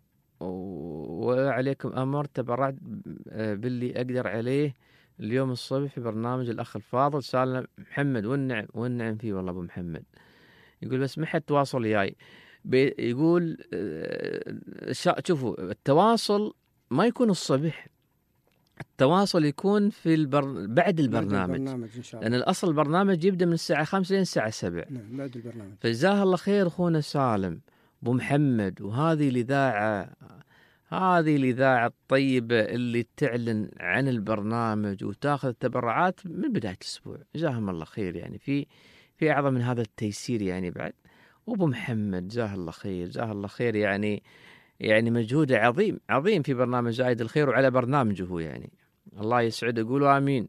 وعليكم أمر، تبرعت باللي أقدر عليه اليوم الصبح في برنامج الأخ الفاضل سالنا محمد، والنعم والنعم فيه والله أبو محمد. يقول بس ما حد تواصل وياي. يقول شوفوا التواصل ما يكون الصبح، التواصل يكون في البر... بعد البرنامج, البرنامج إن شاء الله. لأن الأصل البرنامج يبدأ من الساعة خمسة لين الساعة سبعة. نعم بعد البرنامج. فجزاه الله خير أخونا سالم أبو محمد، وهذه الإذاعة هذه الإذاعة الطيبة اللي تعلن عن البرنامج وتأخذ التبرعات من بداية الأسبوع، جزاهم الله خير. يعني في في أعظم من هذا التيسير يعني بعد. وأبو محمد جزاه الله خير، جزاه الله خير، يعني يعني مجهود عظيم عظيم في برنامج زايد الخير وعلى برنامجه، يعني الله يسعده، قولوا آمين.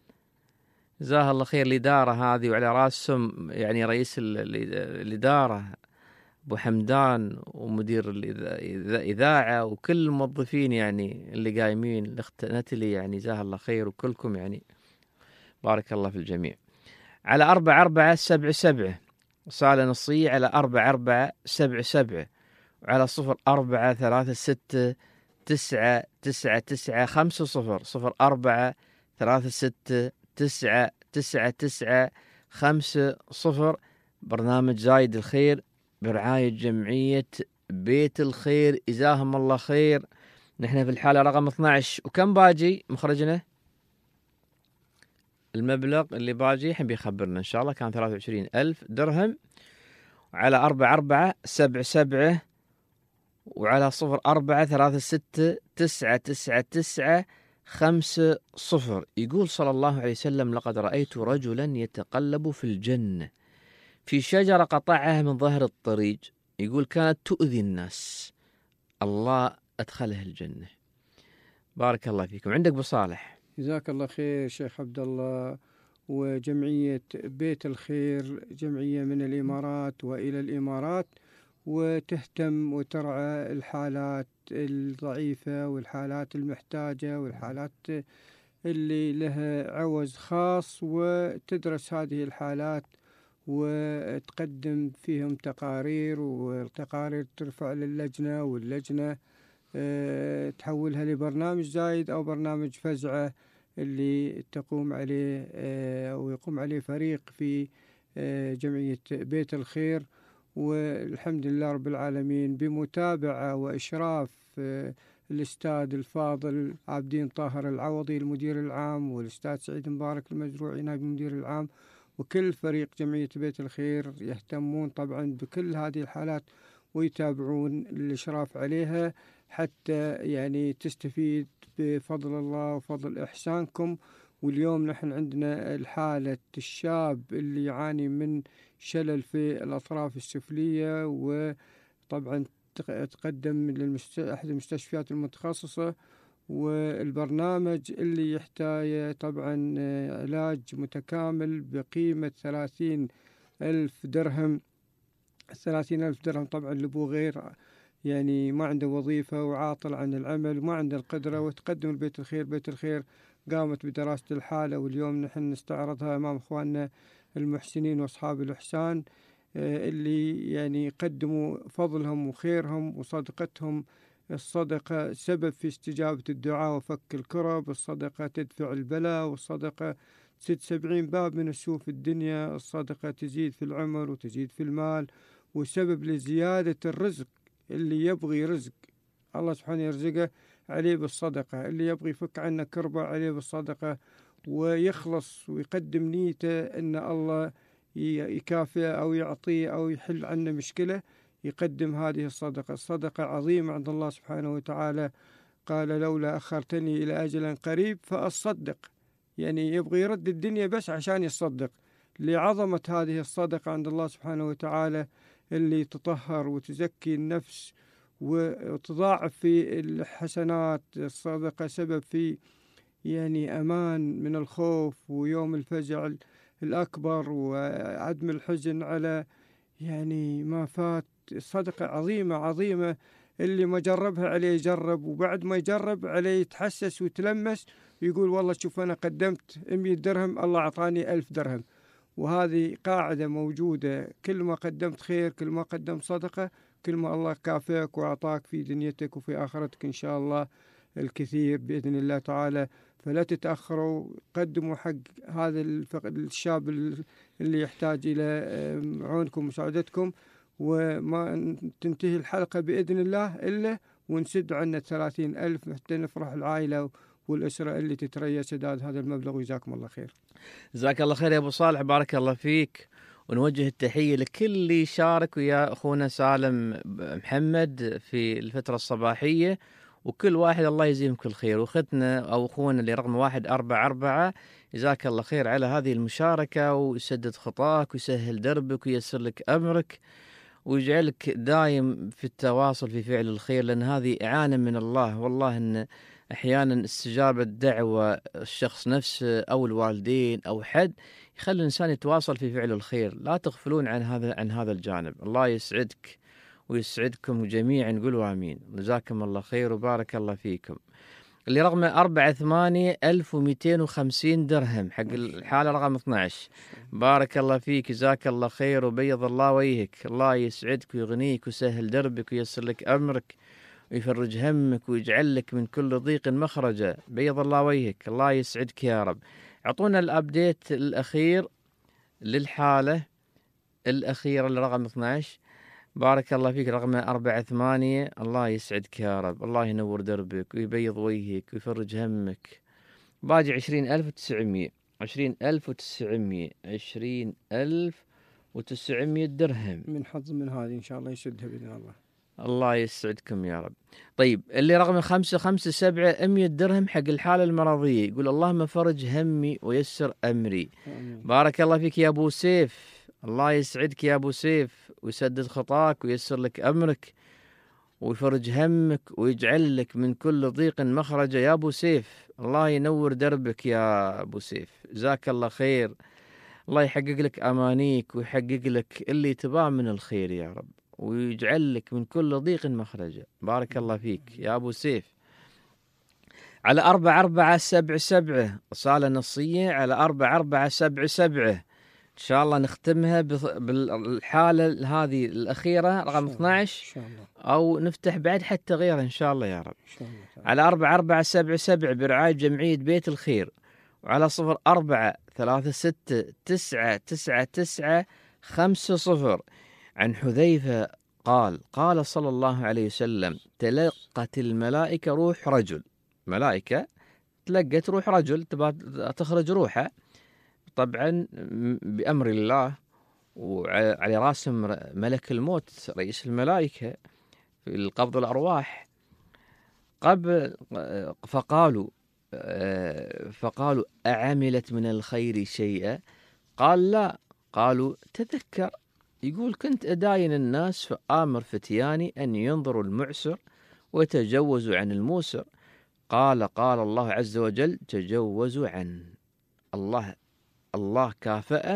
جزاه الله خير الإدارة هذه، وعلى راسهم يعني رئيس الإدارة أبو حمدان ومدير الإذاعة وكل الموظفين يعني اللي قايمين، الأخت نتلي يعني جزاه الله خير، وكلكم يعني بارك الله في الجميع. على أربعة أربعة سبعة سبعة صالة نصية على أربعة أربعة سبعة سبعة، وعلى صفر أربعة ثلاثة ستة تسعة تسعة تسعة خمسة صفر، صفر أربعة ثلاثة ستة تسعة تسعة تسعة خمسة صفر. برنامج زايد الخير برعاية جمعية بيت الخير، جزاهم الله خير. نحن في الحالة رقم اثنا عشر. وكم باجي مخرجنا؟ المبلغ اللي باجي الحين بيخبرنا إن شاء الله. كان ثلاثة وعشرين ألف درهم، وعلى أربعة أربعة سبعة سبعة، وعلى صفر أربعة ثلاثة ستة تسعة تسعة تسعة خمسة صفر. يقول صلى الله عليه وسلم: لقد رأيت رجلا يتقلب في الجنة في شجرة قطعها من ظهر الطريق، يقول كانت تؤذي الناس، الله أدخله الجنة. بارك الله فيكم. عندك أبو صالح. جزاك الله خير شيخ عبد الله. وجمعية بيت الخير جمعية من الإمارات وإلى الإمارات، وتهتم وترعى الحالات الضعيفة والحالات المحتاجة والحالات اللي لها عوز خاص، وتدرس هذه الحالات وتقدم فيهم تقارير، والتقارير ترفع للجنة، واللجنة تحولها لبرنامج زايد أو برنامج فزعة اللي تقوم عليه أو يقوم عليه فريق في جمعية بيت الخير. والحمد لله رب العالمين بمتابعة وإشراف الأستاذ الفاضل عابدين طاهر العوضي المدير العام، والأستاذ سعيد مبارك المزروعي نائب المدير العام، وكل فريق جمعية بيت الخير يهتمون طبعا بكل هذه الحالات ويتابعون الإشراف عليها حتى يعني تستفيد بفضل الله وفضل إحسانكم. واليوم نحن عندنا الحالة الشاب اللي يعاني من شلل في الأطراف السفلية، وطبعا تقدم لأحد المستشفيات المتخصصة، والبرنامج اللي يحتاج طبعا علاج متكامل بقيمة ثلاثين ألف درهم. ثلاثين ألف درهم طبعا اللي بو غير يعني ما عنده وظيفة وعاطل عن العمل وما عنده القدرة، وتقدم البيت الخير. بيت الخير قامت بدراسة الحالة، واليوم نحن نستعرضها أمام إخواننا المحسنين وأصحاب الإحسان اللي يعني قدموا فضلهم وخيرهم وصدقتهم. الصدقة سبب في استجابة الدعاء وفك الكرب، الصدقة تدفع البلاء، والصدقة تسد سبعين باب من السوء في الدنيا، الصدقة تزيد في العمر وتزيد في المال، وسبب لزيادة الرزق. اللي يبغي رزق الله سبحانه يرزقه عليه بالصدقة، اللي يبغي يفك عنه كربة عليه بالصدقة، ويخلص ويقدم نيته أن الله يكافئه أو يعطيه أو يحل عنه مشكلة، يقدم هذه الصدقة. الصدقة عظيمة عند الله سبحانه وتعالى. قال: لولا أخرتني إلى أجل قريب فأصدق. يعني يبغي يرد الدنيا بس عشان يصدق لعظمة هذه الصدقة عند الله سبحانه وتعالى، اللي تطهر وتزكي النفس وتضاعف في الحسنات. الصدقة سبب في يعني أمان من الخوف ويوم الفزع الأكبر وعدم الحزن على يعني ما فات. الصدقة عظيمة عظيمة، اللي ما جربها عليه يجرب، وبعد ما يجرب عليه يتحسس ويتلمس ويقول والله شوف أنا قدمت مئة درهم الله أعطاني ألف درهم. وهذه قاعدة موجودة، كل ما قدمت خير كل ما قدمت صدقة كل ما الله كافئك وأعطاك في دنيتك وفي آخرتك إن شاء الله الكثير بإذن الله تعالى. فلا تتأخروا، قدموا حق هذا الشاب اللي يحتاج إلى عونكم ومساعدتكم، وما تنتهي الحلقة بإذن الله إلا ونسد عنا ثلاثين ألف حتى نفرح العائلة والأسرة اللي تتريى سداد هذا المبلغ. وجزاكم الله خير. جزاك الله خير يا أبو صالح، بارك الله فيك. ونوجه التحية لكل اللي شارك ويا أخونا سالم محمد في الفترة الصباحية، وكل واحد الله يجزيهم كل خير. وأختنا أو أخونا اللي رقم واحد أربعة أربعة، جزاك الله خير على هذه المشاركة، ويسدد خطاك ويسهل دربك وييسر لك أمرك ويجعلك دايم في التواصل في فعل الخير، لأن هذه إعانة من الله. والله أن أحيانا استجابة دعوة الشخص نفسه أو الوالدين أو حد يخلي الإنسان يتواصل في فعل الخير. لا تغفلون عن هذا عن هذا الجانب. الله يسعدك ويسعدكم جميعا، قولوا آمين. جزاكم الله خير وبارك الله فيكم. اللي رقمه أربعة ثمانية ألف ومئتين وخمسين درهم حق الحالة رقم اثنا عشر. بارك الله فيك، جزاك الله خير وبيض الله وجهك. الله يسعدك ويغنيك ويسهل دربك وييسر لك أمرك ويفرج همك ويجعل لك من كل ضيق مخرجا. بيض الله وجهك، الله يسعدك يا رب. اعطونا الابديت الاخير للحالة الاخيرة لرقم اثنا عشر. بارك الله فيك، رقم أربعة ثمانية. الله يسعدك يا رب، الله ينور دربك ويبيض وجهك ويفرج همك. باجي عشرين ألف وتسعمية عشرين ألف وتسعمية عشرين ألف وتسعمية درهم من حظ من هذه إن شاء الله يسدها بإذن الله. الله يسعدكم يا رب. طيب اللي رقم خمسة خمسة سبعة مية درهم حق الحالة المرضية، يقول اللهم فرج همي ويسر أمري. آمين. بارك الله فيك يا أبو سيف، الله يسعدك يا أبو سيف ويسدد خطاك ويسر لك أمرك ويفرج همك ويجعل لك من كل ضيق مخرجا يا أبو سيف. الله ينور دربك يا أبو سيف، جزاك الله خير. الله يحقق لك أمانيك ويحقق لك اللي تباه من الخير يا رب ويجعل لك من كل ضيق مخرجا. بارك الله فيك يا أبو سيف. على أربعة أربعة سبعة سبعة رسالة نصية على أربعة أربعة سبعة سبعة إن شاء الله نختمها بالحالة هذه الأخيرة رقم اثنا عشر إن شاء الله. أو نفتح بعد حتى غيره إن شاء الله يا رب. إن شاء الله. على أربعة أربعة سبعة سبعة برعاية جمعية بيت الخير، وعلى صفر أربعة ثلاثة ستة تسعة تسعة تسعة خمسة صفر. عن حذيفة قال قال صلى الله عليه وسلم تلقت الملائكة روح رجل، ملائكة تلقت روح رجل تبى تخرج روحه طبعا بأمر الله، وعلى راسهم ملك الموت رئيس الملائكة في القبض الأرواح. قبل فقالوا فقالوا أعملت من الخير شيئا؟ قال لا. قالوا تذكر، يقول كنت أداين الناس فآمر فتياني أن ينظروا المعسر ويتجوزوا عن الموسر. قال قال الله عز وجل تجوزوا عن. الله الله كافأه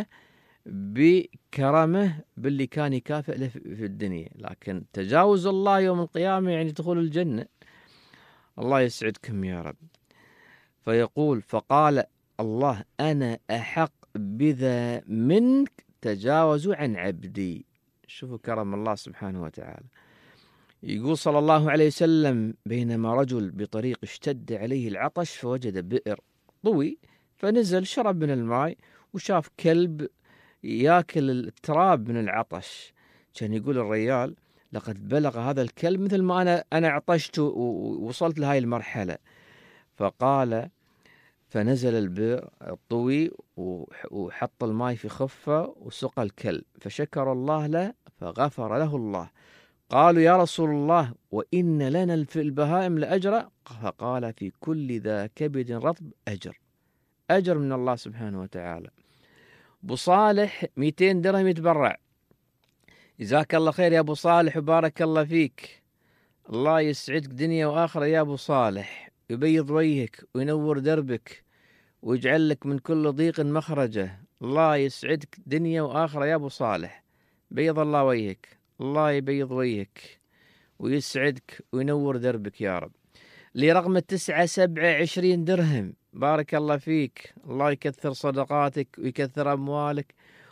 بكرمه باللي كان يكافئ له في الدنيا، لكن تجاوز الله يوم القيامة يعني دخول الجنة. الله يسعدكم يا رب. فيقول فقال الله أنا أحق بذا منك تجاوزوا عن عبدي. شوفوا كرم الله سبحانه وتعالى. يقول صلى الله عليه وسلم بينما رجل بطريق اشتد عليه العطش فوجد بئر طوي فنزل شرب من الماء وشاف كلب ياكل التراب من العطش. كان يقول الرجال لقد بلغ هذا الكلب مثل ما أنا أنا عطشت ووصلت لهاي المرحلة. فقال فنزل البئر الطوي وحط الماء في خفة وسقى الكلب فشكر الله له فغفر له الله. قالوا يا رسول الله وإن لنا في البهائم لأجرا؟ فقال في كل ذا كبد رطب أجر، أجر من الله سبحانه وتعالى. أبو صالح مئتين درهم يتبرع. جزاك الله خير يا أبو صالح وبارك الله فيك. الله يسعدك دنيا وآخرة يا أبو صالح، يبيض وجهك وينور دربك ويجعل لك من كل ضيق مخرجه. الله يسعدك دنيا وآخرة يا أبو صالح، بيض الله وجهك، الله يبيض وجهك ويسعدك وينور دربك يا رب. لي رقم تسعة سبعة عشرين درهم. بارك الله فيك، الله يكثر صدقاتك ويكثر أموالك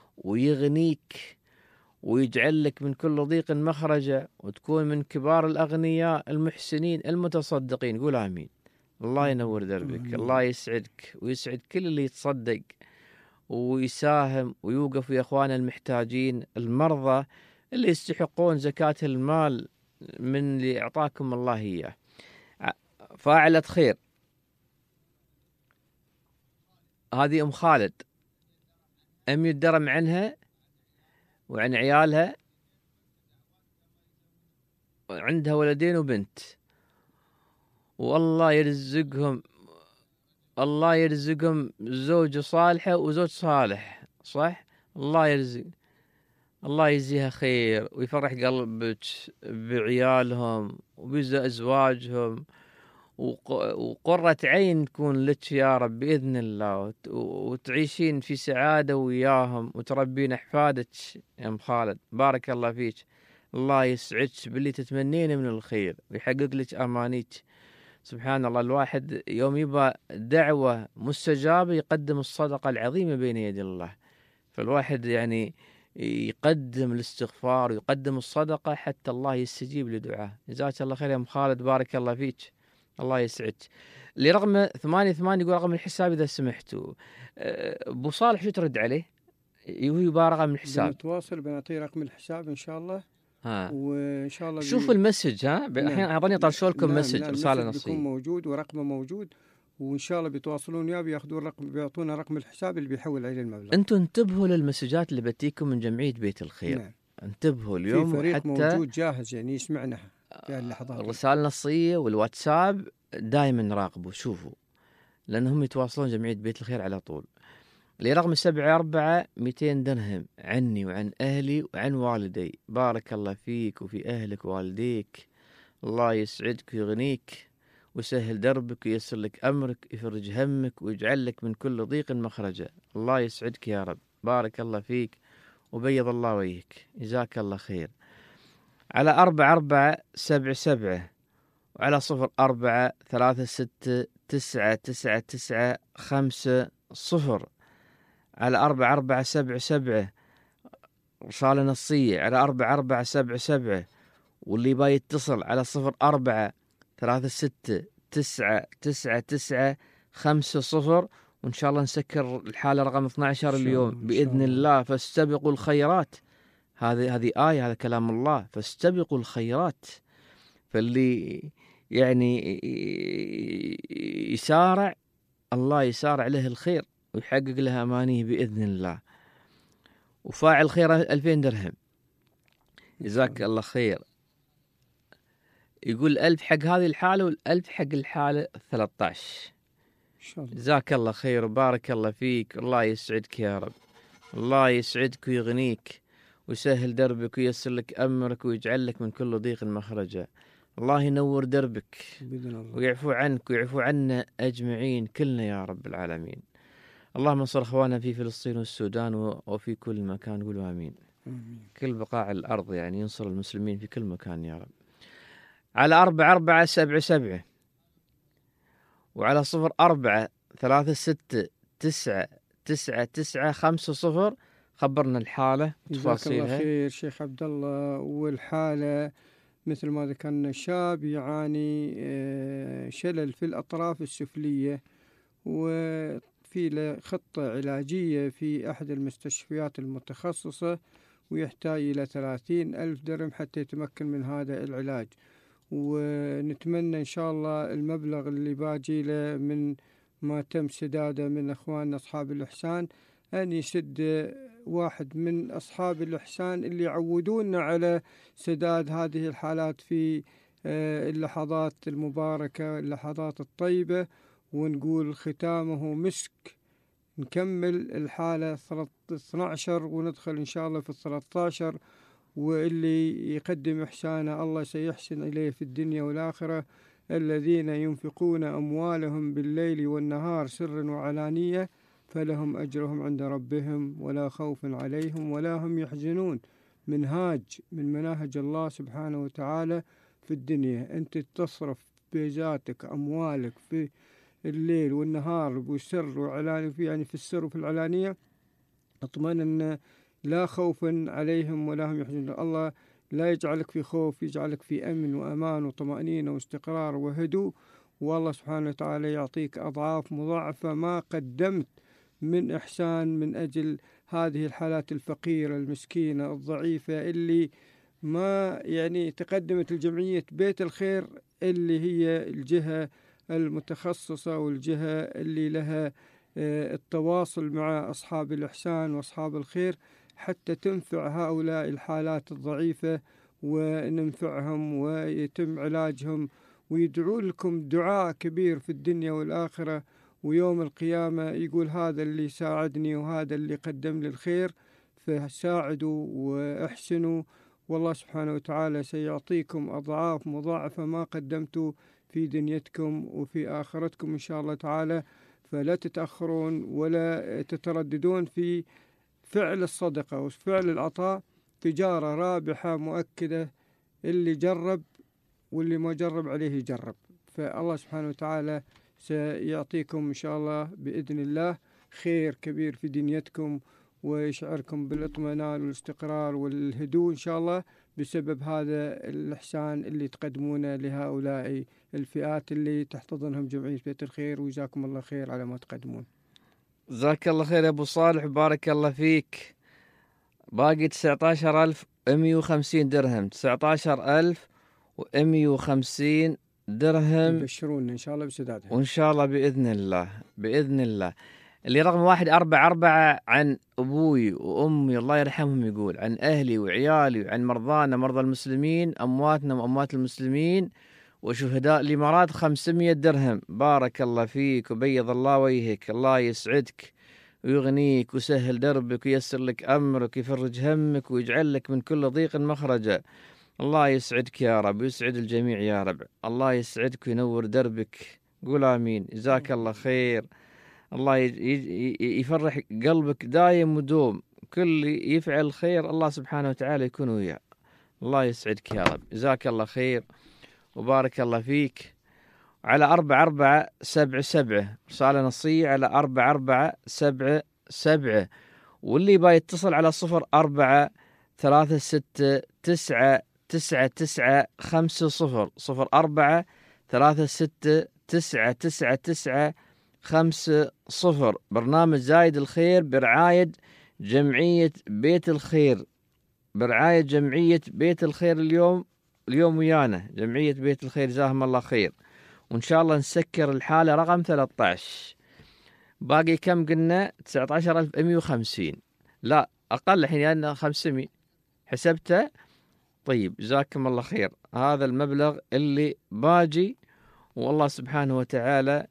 ويغنيك ويجعل لك من كل ضيق مخرجة وتكون من كبار الأغنياء المحسنين المتصدقين. قول آمين. الله ينور دربك، الله يسعدك ويسعد كل اللي يتصدق ويساهم ويوقف يا أخوانا المحتاجين المرضى اللي يستحقون زكاة المال من اللي أعطاكم الله إياه. فاعلة خير هذه أم خالد، أم يدرم عنها وعن عيالها، عندها ولدين وبنت، والله يرزقهم الله يرزقهم زوجة صالحة وزوج صالح. صح، الله يرزق، الله يجزيها خير ويفرح قلبك بعيالهم وبأزواجهم وقرة عين تكون لك يا رب بإذن الله، وتعيشين في سعادة وياهم وتربين أحفادك يا أم خالد. بارك الله فيك، الله يسعدك باللي تتمنين من الخير ويحقق لك أمانيك. سبحان الله، الواحد يوم يبى دعوة مستجابة يقدم الصدقة العظيمة بين يدي الله. فالواحد يعني يقدم الاستغفار ويقدم الصدقة حتى الله يستجيب لدعاه. جزاك الله خير يا أم خالد، بارك الله فيك، الله يسعدك. لرقم ثمانية ثمانية يقول رقم الحساب إذا سمحتوا. أبو صالح شو ترد عليه؟ هو يبغى رقم الحساب. نتواصل بنعطيه رقم الحساب إن شاء الله. ها. وإن شاء الله شوفوا بي... المسج. ها أحيانا أظن يطرشوا لكم نعم مسج نعم رسالة نصية بيكون موجود ورقمه موجود، وإن شاء الله بيتواصلون وياه بياخذون رقم، بيعطونا رقم الحساب اللي بيحول عليه المبلغ. أنتم انتبهوا للمسجات اللي بتيكم من جمعية بيت الخير. نعم. انتبهوا اليوم في فريق حتى موجود جاهز يعني يسمعنا في اللحظات. الرسالة النصية والواتساب دائما راقبوا شوفوا، لأنهم يتواصلون جمعية بيت الخير على طول. لرقم سبعة أربعة مئتين درهم عني وعن أهلي وعن والدي. بارك الله فيك وفي أهلك ووالديك، الله يسعدك ويغنيك ويسهل دربك وييسر لك أمرك، يفرج همك ويجعل لك من كل ضيق مخرجا. الله يسعدك يا رب، بارك الله فيك وبيض الله وجهك، جزاك الله خير. على أربعة أربعة سبعة سبعة وعلى صفر أربعة ثلاثة ستة تسعة تسعة تسعة خمسة صفر. على أربعة أربعة سبعة سبعة رسالة نصية على أربعة أربعة سبعة سبعة، واللي باي يتصل على صفر أربعة ثلاثة ستة تسعة تسعة تسعة خمسة صفر. وإن شاء الله نسكر الحالة رقم اثنا عشر اليوم بإذن الله. فاستبقوا الخيرات، هذه هذه آية، هذا كلام الله، فاستبقوا الخيرات. فاللي يعني يسارع الله يسارع له الخير ويحقق له أمانيه بإذن الله. وفاعل خير ألفين درهم، جزاك الله خير. يقول ألف حق هذه الحالة والألف حق الحالة ثلاثة عشر. جزاك الله خير وبارك الله فيك، الله يسعدك يا رب، الله يسعدك ويغنيك ويسهل دربك وييسر لك أمرك ويجعل لك من كل ضيق مخرجا. الله ينور دربك ويعفو عنك ويعفو عنا أجمعين كلنا يا رب العالمين. اللهم انصر أخواننا في فلسطين والسودان وفي كل مكان، قولوا آمين. آمين. كل بقاع الأرض يعني ينصر المسلمين في كل مكان يا رب. على أربعة أربعة سبعة سبعة وعلى صفر أربعة ثلاثة ستة تسعة تسعة تسعة خمسة صفر. خبرنا الحالة وتفاصيلها. جزاك الله خير شيخ عبد الله. والحالة مثل ما ذكرنا، شاب يعاني شلل في الأطراف السفلية، وفي له خطة علاجية في أحد المستشفيات المتخصصة، ويحتاج إلى ثلاثين ألف درهم حتى يتمكن من هذا العلاج. ونتمنى إن شاء الله المبلغ اللي باجي له من ما تم سداده من أخواننا أصحاب الإحسان أن يسد واحد من أصحاب الإحسان اللي يعودونا على سداد هذه الحالات في اللحظات المباركة، اللحظات الطيبة، ونقول ختامه مسك. نكمل الحالة اثنا عشر وندخل إن شاء الله في الثلاثة عشر، واللي يقدم إحسانه الله سيحسن إليه في الدنيا والآخرة. الذين ينفقون أموالهم بالليل والنهار سرا وعلانية فلهم أجرهم عند ربهم ولا خوف عليهم ولا هم يحزنون. منهاج من مناهج الله سبحانه وتعالى في الدنيا. أنت تصرف بذاتك أموالك في الليل والنهار بسر وعلانية، يعني في السر وفي العلانية، اطمئن أن لا خوف عليهم ولا هم يحزنون. الله لا يجعلك في خوف، يجعلك في أمن وأمان وطمأنينة واستقرار وهدوء، والله سبحانه وتعالى يعطيك أضعاف مضاعفة ما قدمت من إحسان من أجل هذه الحالات الفقيرة المسكينة الضعيفة اللي ما يعني تقدمت الجمعية بيت الخير اللي هي الجهة المتخصصة والجهة اللي لها التواصل مع أصحاب الإحسان وأصحاب الخير حتى تنفع هؤلاء الحالات الضعيفة وننفعهم ويتم علاجهم، ويدعو لكم دعاء كبير في الدنيا والآخرة ويوم القيامة. يقول هذا اللي ساعدني وهذا اللي قدم لي الخير، فساعدوا واحسنوا، والله سبحانه وتعالى سيعطيكم أضعاف مضاعفة ما قدمتوا في دنيتكم وفي آخرتكم إن شاء الله تعالى. فلا تتأخرون ولا تترددون في فعل الصدقة وفعل العطاء. تجارة رابحة مؤكدة، اللي جرب واللي ما جرب عليه يجرب. فالله سبحانه وتعالى سيعطيكم إن شاء الله بإذن الله خير كبير في دنيتكم، ويشعركم بالاطمئنان والاستقرار والهدوء إن شاء الله بسبب هذا الإحسان اللي تقدمونه لهؤلاء الفئات اللي تحتضنهم جمعية بيت الخير. وجزاكم الله خير على ما تقدمون. جزاك الله خير يا أبو صالح، بارك الله فيك. باقي تسعة عشر ألف ومئة وخمسين درهم، تسعة عشر ألف ومئة وخمسين درهم يبشرون إن شاء الله بسدادها، وإن شاء الله بإذن الله بإذن الله. اللي رقم واحد أربعة أربعة عن أبوي وأمي الله يرحمهم، يقول عن أهلي وعيالي وعن مرضانا مرضى المسلمين، أمواتنا وأموات المسلمين وشهداء الإمارات خمسمية درهم. بارك الله فيك وبيض الله وجهك، الله يسعدك ويغنيك ويسهل دربك وييسر لك أمرك ويفرج همك ويجعل لك من كل ضيق مخرجا. الله يسعدك يا رب ويسعد الجميع يا رب. الله يسعدك وينور دربك، قول آمين. جزاك الله خير. الله يفرح قلبك دايم ودوم، كل يفعل خير الله سبحانه وتعالى يكون وياه. الله يسعدك يا رب. جزاك الله خير وبارك الله فيك. على أربعة أربعة سبعة سبعة رسالة نصية على أربعة أربعة سبعة سبعة، واللي با يتصل على صفر أربعة ثلاثة ستة تسعة تسعة تسعة خمسة صفر صفر أربعة ثلاثة ستة تسعة تسعة تسعة خمسة صفر. برنامج زايد الخير برعاية جمعية بيت الخير، برعاية جمعية بيت الخير. اليوم اليوم ويانا جمعية بيت الخير جزاهم الله خير، وإن شاء الله نسكر الحالة رقم ثلاثة عشر. باقي كم قلنا؟ تسعة عشر ألف ومئة وخمسين، لا أقل الحين لأنه خمسمية حسبته. طيب جزاكم الله خير. هذا المبلغ اللي باجي، والله سبحانه وتعالى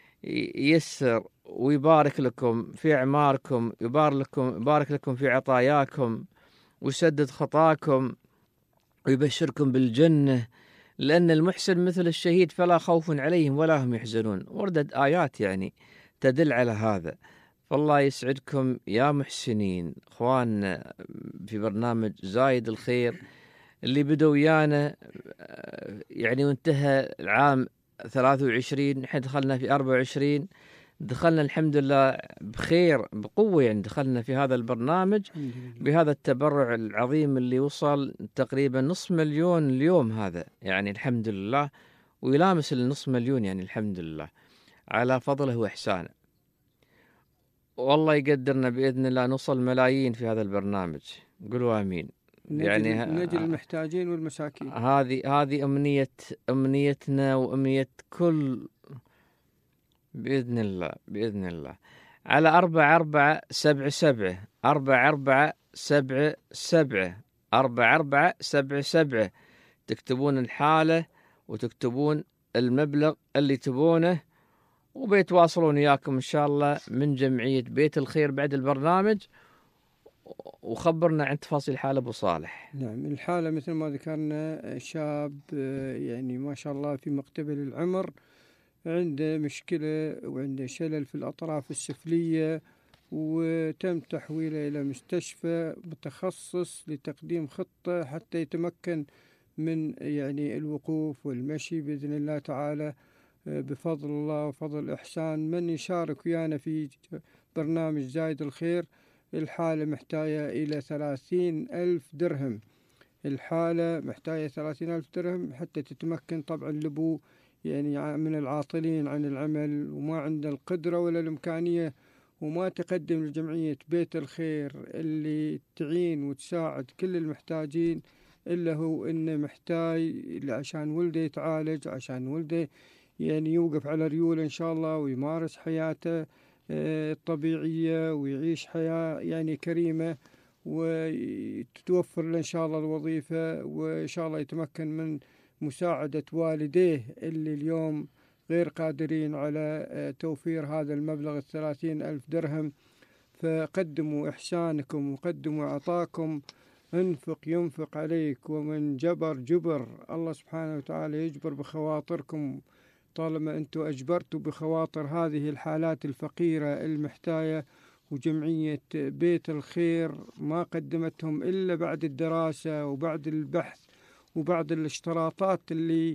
ييسر ويبارك لكم في أعماركم، يبارك لكم يبارك لكم في عطاياكم ويسدد خطاكم ويبشركم بالجنة، لأن المحسن مثل الشهيد فلا خوف عليهم ولا هم يحزنون. وردت آيات يعني تدل على هذا. فالله يسعدكم يا محسنين اخواننا في برنامج زايد الخير اللي بدوا ويانا يعني وانتهى العام ثلاثة وعشرين، نحن دخلنا في أربعة وعشرين، دخلنا الحمد لله بخير بقوة، يعني دخلنا في هذا البرنامج بهذا التبرع العظيم اللي وصل تقريبا نصف مليون اليوم. هذا يعني الحمد لله، ويلامس النصف مليون، يعني الحمد لله على فضله وإحسانه. والله يقدرنا بإذن الله نوصل ملايين في هذا البرنامج، قولوا آمين. يعني نجل المحتاجين والمساكين. هذه هذه أمنية أمنيتنا وأمنية كل بإذن الله بإذن الله. على أربعة أربعة سبعة سبعة أربعة أربعة سبعة سبعة أربعة أربعة سبعة سبعة تكتبون الحالة وتكتبون المبلغ اللي تبونه، وبيتواصلون وياكم إن شاء الله من جمعية بيت الخير بعد البرنامج. وخبرنا عن تفاصيل حالة أبو صالح. نعم، الحالة مثل ما ذكرنا شاب يعني ما شاء الله في مقتبل العمر، عنده مشكلة وعنده شلل في الأطراف السفلية، وتم تحويله إلى مستشفى متخصص لتقديم خطة حتى يتمكن من يعني الوقوف والمشي بإذن الله تعالى بفضل الله وفضل إحسان من يشارك ويانا في برنامج زايد الخير. الحالة محتاجة إلى ثلاثين ألف درهم، الحالة محتاجة ثلاثين ألف درهم حتى تتمكن. طبعا لبو يعني من العاطلين عن العمل وما عنده القدرة ولا الإمكانية وما تقدم لجمعية بيت الخير اللي تعين وتساعد كل المحتاجين، إلا هو إنه محتاج عشان ولده يتعالج، عشان ولده يعني يوقف على ريوله إن شاء الله ويمارس حياته الطبيعية ويعيش حياة يعني كريمة، وتتوفر له إن شاء الله الوظيفة، وإن شاء الله يتمكن من مساعدة والديه اللي اليوم غير قادرين على توفير هذا المبلغ الثلاثين ألف درهم. فقدموا إحسانكم وقدموا عطاكم. انفق ينفق عليك، ومن جبر جبر. الله سبحانه وتعالى يجبر بخواطركم طالما أنتم أجبرتوا بخواطر هذه الحالات الفقيرة المحتاجة. وجمعية بيت الخير ما قدمتهم إلا بعد الدراسة وبعد البحث وبعد الاشتراطات اللي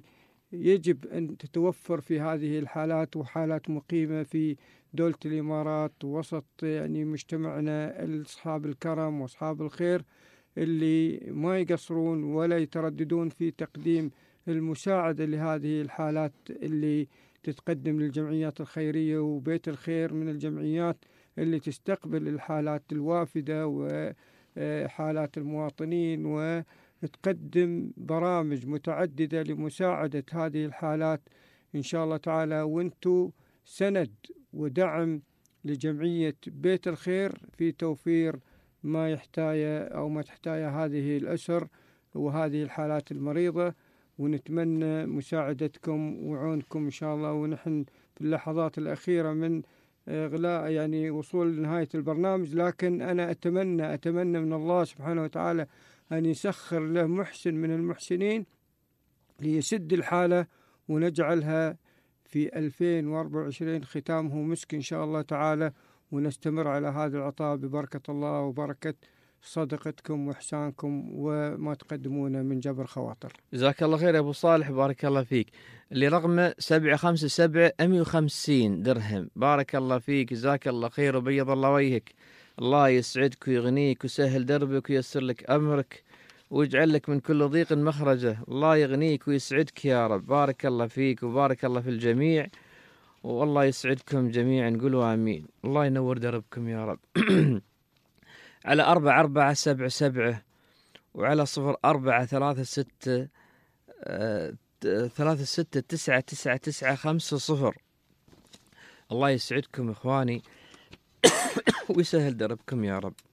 يجب أن تتوفر في هذه الحالات وحالات مقيمة في دولة الإمارات وسط يعني مجتمعنا أصحاب الكرم وأصحاب الخير اللي ما يقصرون ولا يترددون في تقديم المساعدة لهذه الحالات اللي تتقدم للجمعيات الخيرية. وبيت الخير من الجمعيات اللي تستقبل الحالات الوافدة وحالات المواطنين وتقدم برامج متعددة لمساعدة هذه الحالات إن شاء الله تعالى. وانتو سند ودعم لجمعية بيت الخير في توفير ما يحتاج أو ما تحتاج هذه الأسر وهذه الحالات المريضة، ونتمنى مساعدتكم وعونكم إن شاء الله. ونحن في اللحظات الأخيرة من غلاء يعني وصول لنهاية البرنامج، لكن أنا أتمنى أتمنى من الله سبحانه وتعالى أن يسخر له محسن من المحسنين ليسد الحالة ونجعلها في ألفين وأربعة وعشرين ختامه مسك إن شاء الله تعالى، ونستمر على هذا العطاء ببركة الله وبركة صدقتكم وإحسانكم وما تقدمونه من جبر خواطر. جزاك الله خير يا أبو صالح، بارك الله فيك. اللي رقمه سبعة خمسة سبعة مئة وخمسين درهم. بارك الله فيك، جزاك الله خير وبيض الله وجهك. الله يسعدك ويغنيك ويسهل دربك وييسر لك أمرك ويجعل لك من كل ضيق مخرجه. الله يغنيك ويسعدك يا رب. بارك الله فيك وبارك الله في الجميع، والله يسعدكم جميعا. قولوا آمين. الله ينور دربكم يا رب. على أربعة أربعة سبعة سبعة وعلى صفر أربعة ثلاثة ستة ثلاثة ستة تسعة تسعة تسعة خمسة صفر. الله يسعدكم إخواني ويسهل دربكم يا رب.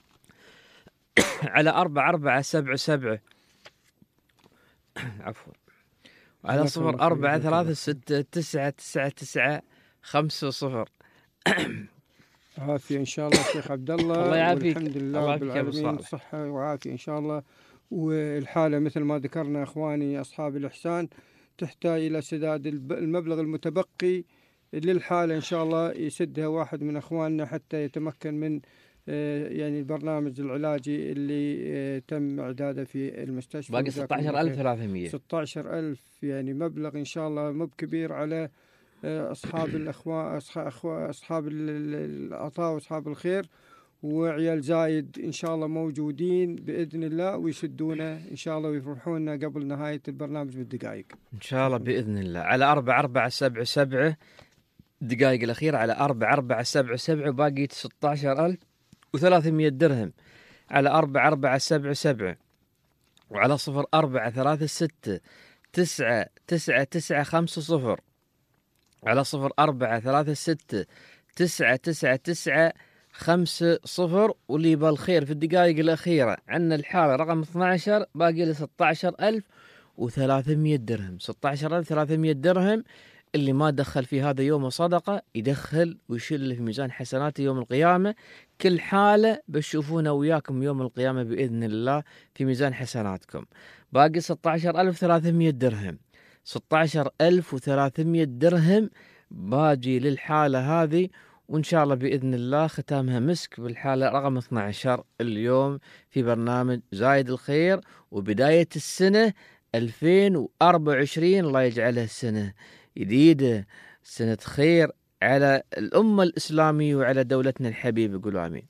على أربعة أربعة سبعة سبعة عفوا على صفر أربعة ثلاثة ستة تسعة تسعة تسعة خمسة صفر. عافية إن شاء الله شيخ عبد الله. الله يعافيك. الحمد لله رب العالمين، صحة وعافية إن شاء الله. والحالة مثل ما ذكرنا إخواني أصحاب الإحسان تحتاج إلى سداد المبلغ المتبقي للحالة إن شاء الله يسدها واحد من أخواننا حتى يتمكن من يعني البرنامج العلاجي اللي تم إعداده في المستشفى. باقي ستة عشر ألف وثلاثمئة. ستة عشر ألف يعني مبلغ إن شاء الله مو بكبير على أصحاب الأخوة أصحاب العطاء وأصحاب الخير. وعيال زايد إن شاء الله موجودين بإذن الله ويسدونه إن شاء الله ويفرحونا قبل نهاية البرنامج بالدقائق إن شاء الله بإذن الله. على أربعة أربعة سبعة سبعة الدقائق الأخيرة على أربعة أربعة سبعة سبعة باقي ستة عشر ألف وثلاثمئة درهم. على أربعة أربعة سبعة سبعة وعلى صفر أربعة ثلاثة ستة تسعة تسعة تسعة خمسة صفر. على صفر أربعة ثلاثة ستة تسعة تسعة تسعة خمسة صفر. واللي بالخير في الدقائق الأخيرة عنا الحالة رقم اثنا عشر باقي له ستة عشر ألف وثلاثمئة درهم. ستة عشر ألف وثلاثمئة درهم. اللي ما دخل في هذا يوم صدقة يدخل ويشيل في ميزان حسناته يوم القيامة. كل حالة بتشوفونا وياكم يوم القيامة بإذن الله في ميزان حسناتكم. باقي ستة عشر ألف وثلاثمئة درهم. ستة عشر ألف وثلاثمئة درهم باجي للحالة هذه، وإن شاء الله بإذن الله ختامها مسك بالحالة رقم اثنا عشر اليوم في برنامج زايد الخير وبداية السنة ألفين وأربعة وعشرين. الله يجعلها السنة جديدة، سنة خير على الأمة الإسلامية وعلى دولتنا الحبيبة. قولوا آمين.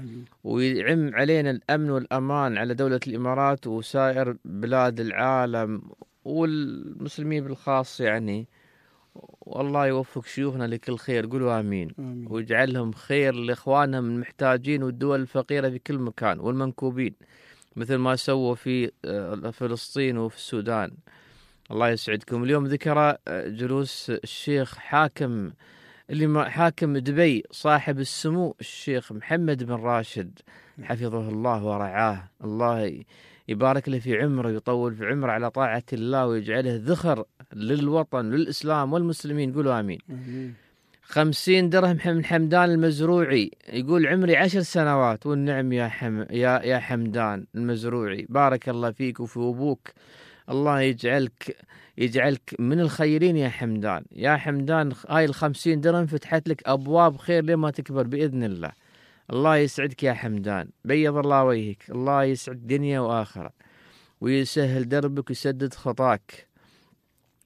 ويعم علينا الأمن والأمان على دولة الإمارات وسائر بلاد العالم والمسلمين بالخاص يعني. والله يوفق شيوخنا لكل خير. قولوا آمين. آمين. ويجعلهم خير لإخوانهم المحتاجين والدول الفقيرة في كل مكان والمنكوبين مثل ما سووا في فلسطين وفي السودان. الله يسعدكم. اليوم ذكرى جلوس الشيخ حاكم اللي ما حاكم دبي صاحب السمو الشيخ محمد بن راشد حفظه الله ورعاه. الله يبارك له في عمره ويطول في عمره على طاعة الله ويجعله ذخر للوطن للإسلام والمسلمين. قولوا آمين. آمين. خمسين درهم من حمدان المزروعي يقول عمري عشر سنوات والنعم يا حم يا يا حمدان المزروعي. بارك الله فيك وفي أبوك. الله يجعلك يجعلك من الخيرين يا حمدان. يا حمدان هاي الخمسين درهم فتحت لك أبواب خير لما تكبر بإذن الله. الله يسعدك يا حمدان. بيض الله وجهك. الله يسعد دنيا وآخرة ويسهل دربك ويسدد خطاك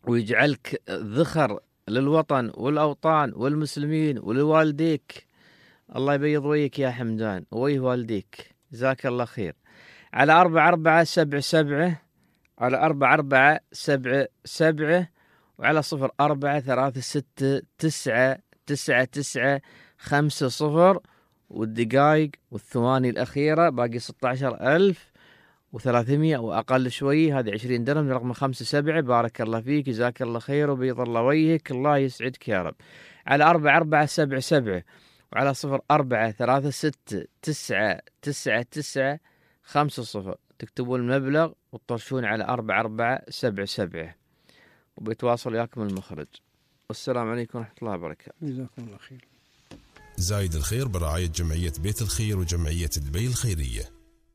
ويجعلك ذخر للوطن والأوطان والمسلمين ولوالديك. الله يبيض وجهك يا حمدان ووجه والديك، جزاك الله خير. على أربعة أربعة سبعة سبعة، على أربعة أربعة سبعة سبعة، وعلى صفر أربعة ثلاثة ستة تسعة تسعة تسعة خمسة صفر. والدقائق والثواني الأخيرة باقي ستة عشر ألف وثلاثمية وأقل شوي، هذه عشرين درهم. رقم خمسة سبعة. بارك الله فيك، جزاك الله خير وبيض الله وجهك، الله يسعدك يا رب. على أربعة أربعة سبعة سبعة، وعلى صفر أربعة ثلاثة ستة تسعة تسعة تسعة خمسة صفر. تكتبون المبلغ وتطرشون على أربعة أربعة سبعة سبعة، وبيتواصل وياكم المخرج. والسلام عليكم ورحمة الله وبركاته. جزاكم الله خير. زايد الخير برعاية جمعية بيت الخير وجمعية دبي الخيرية.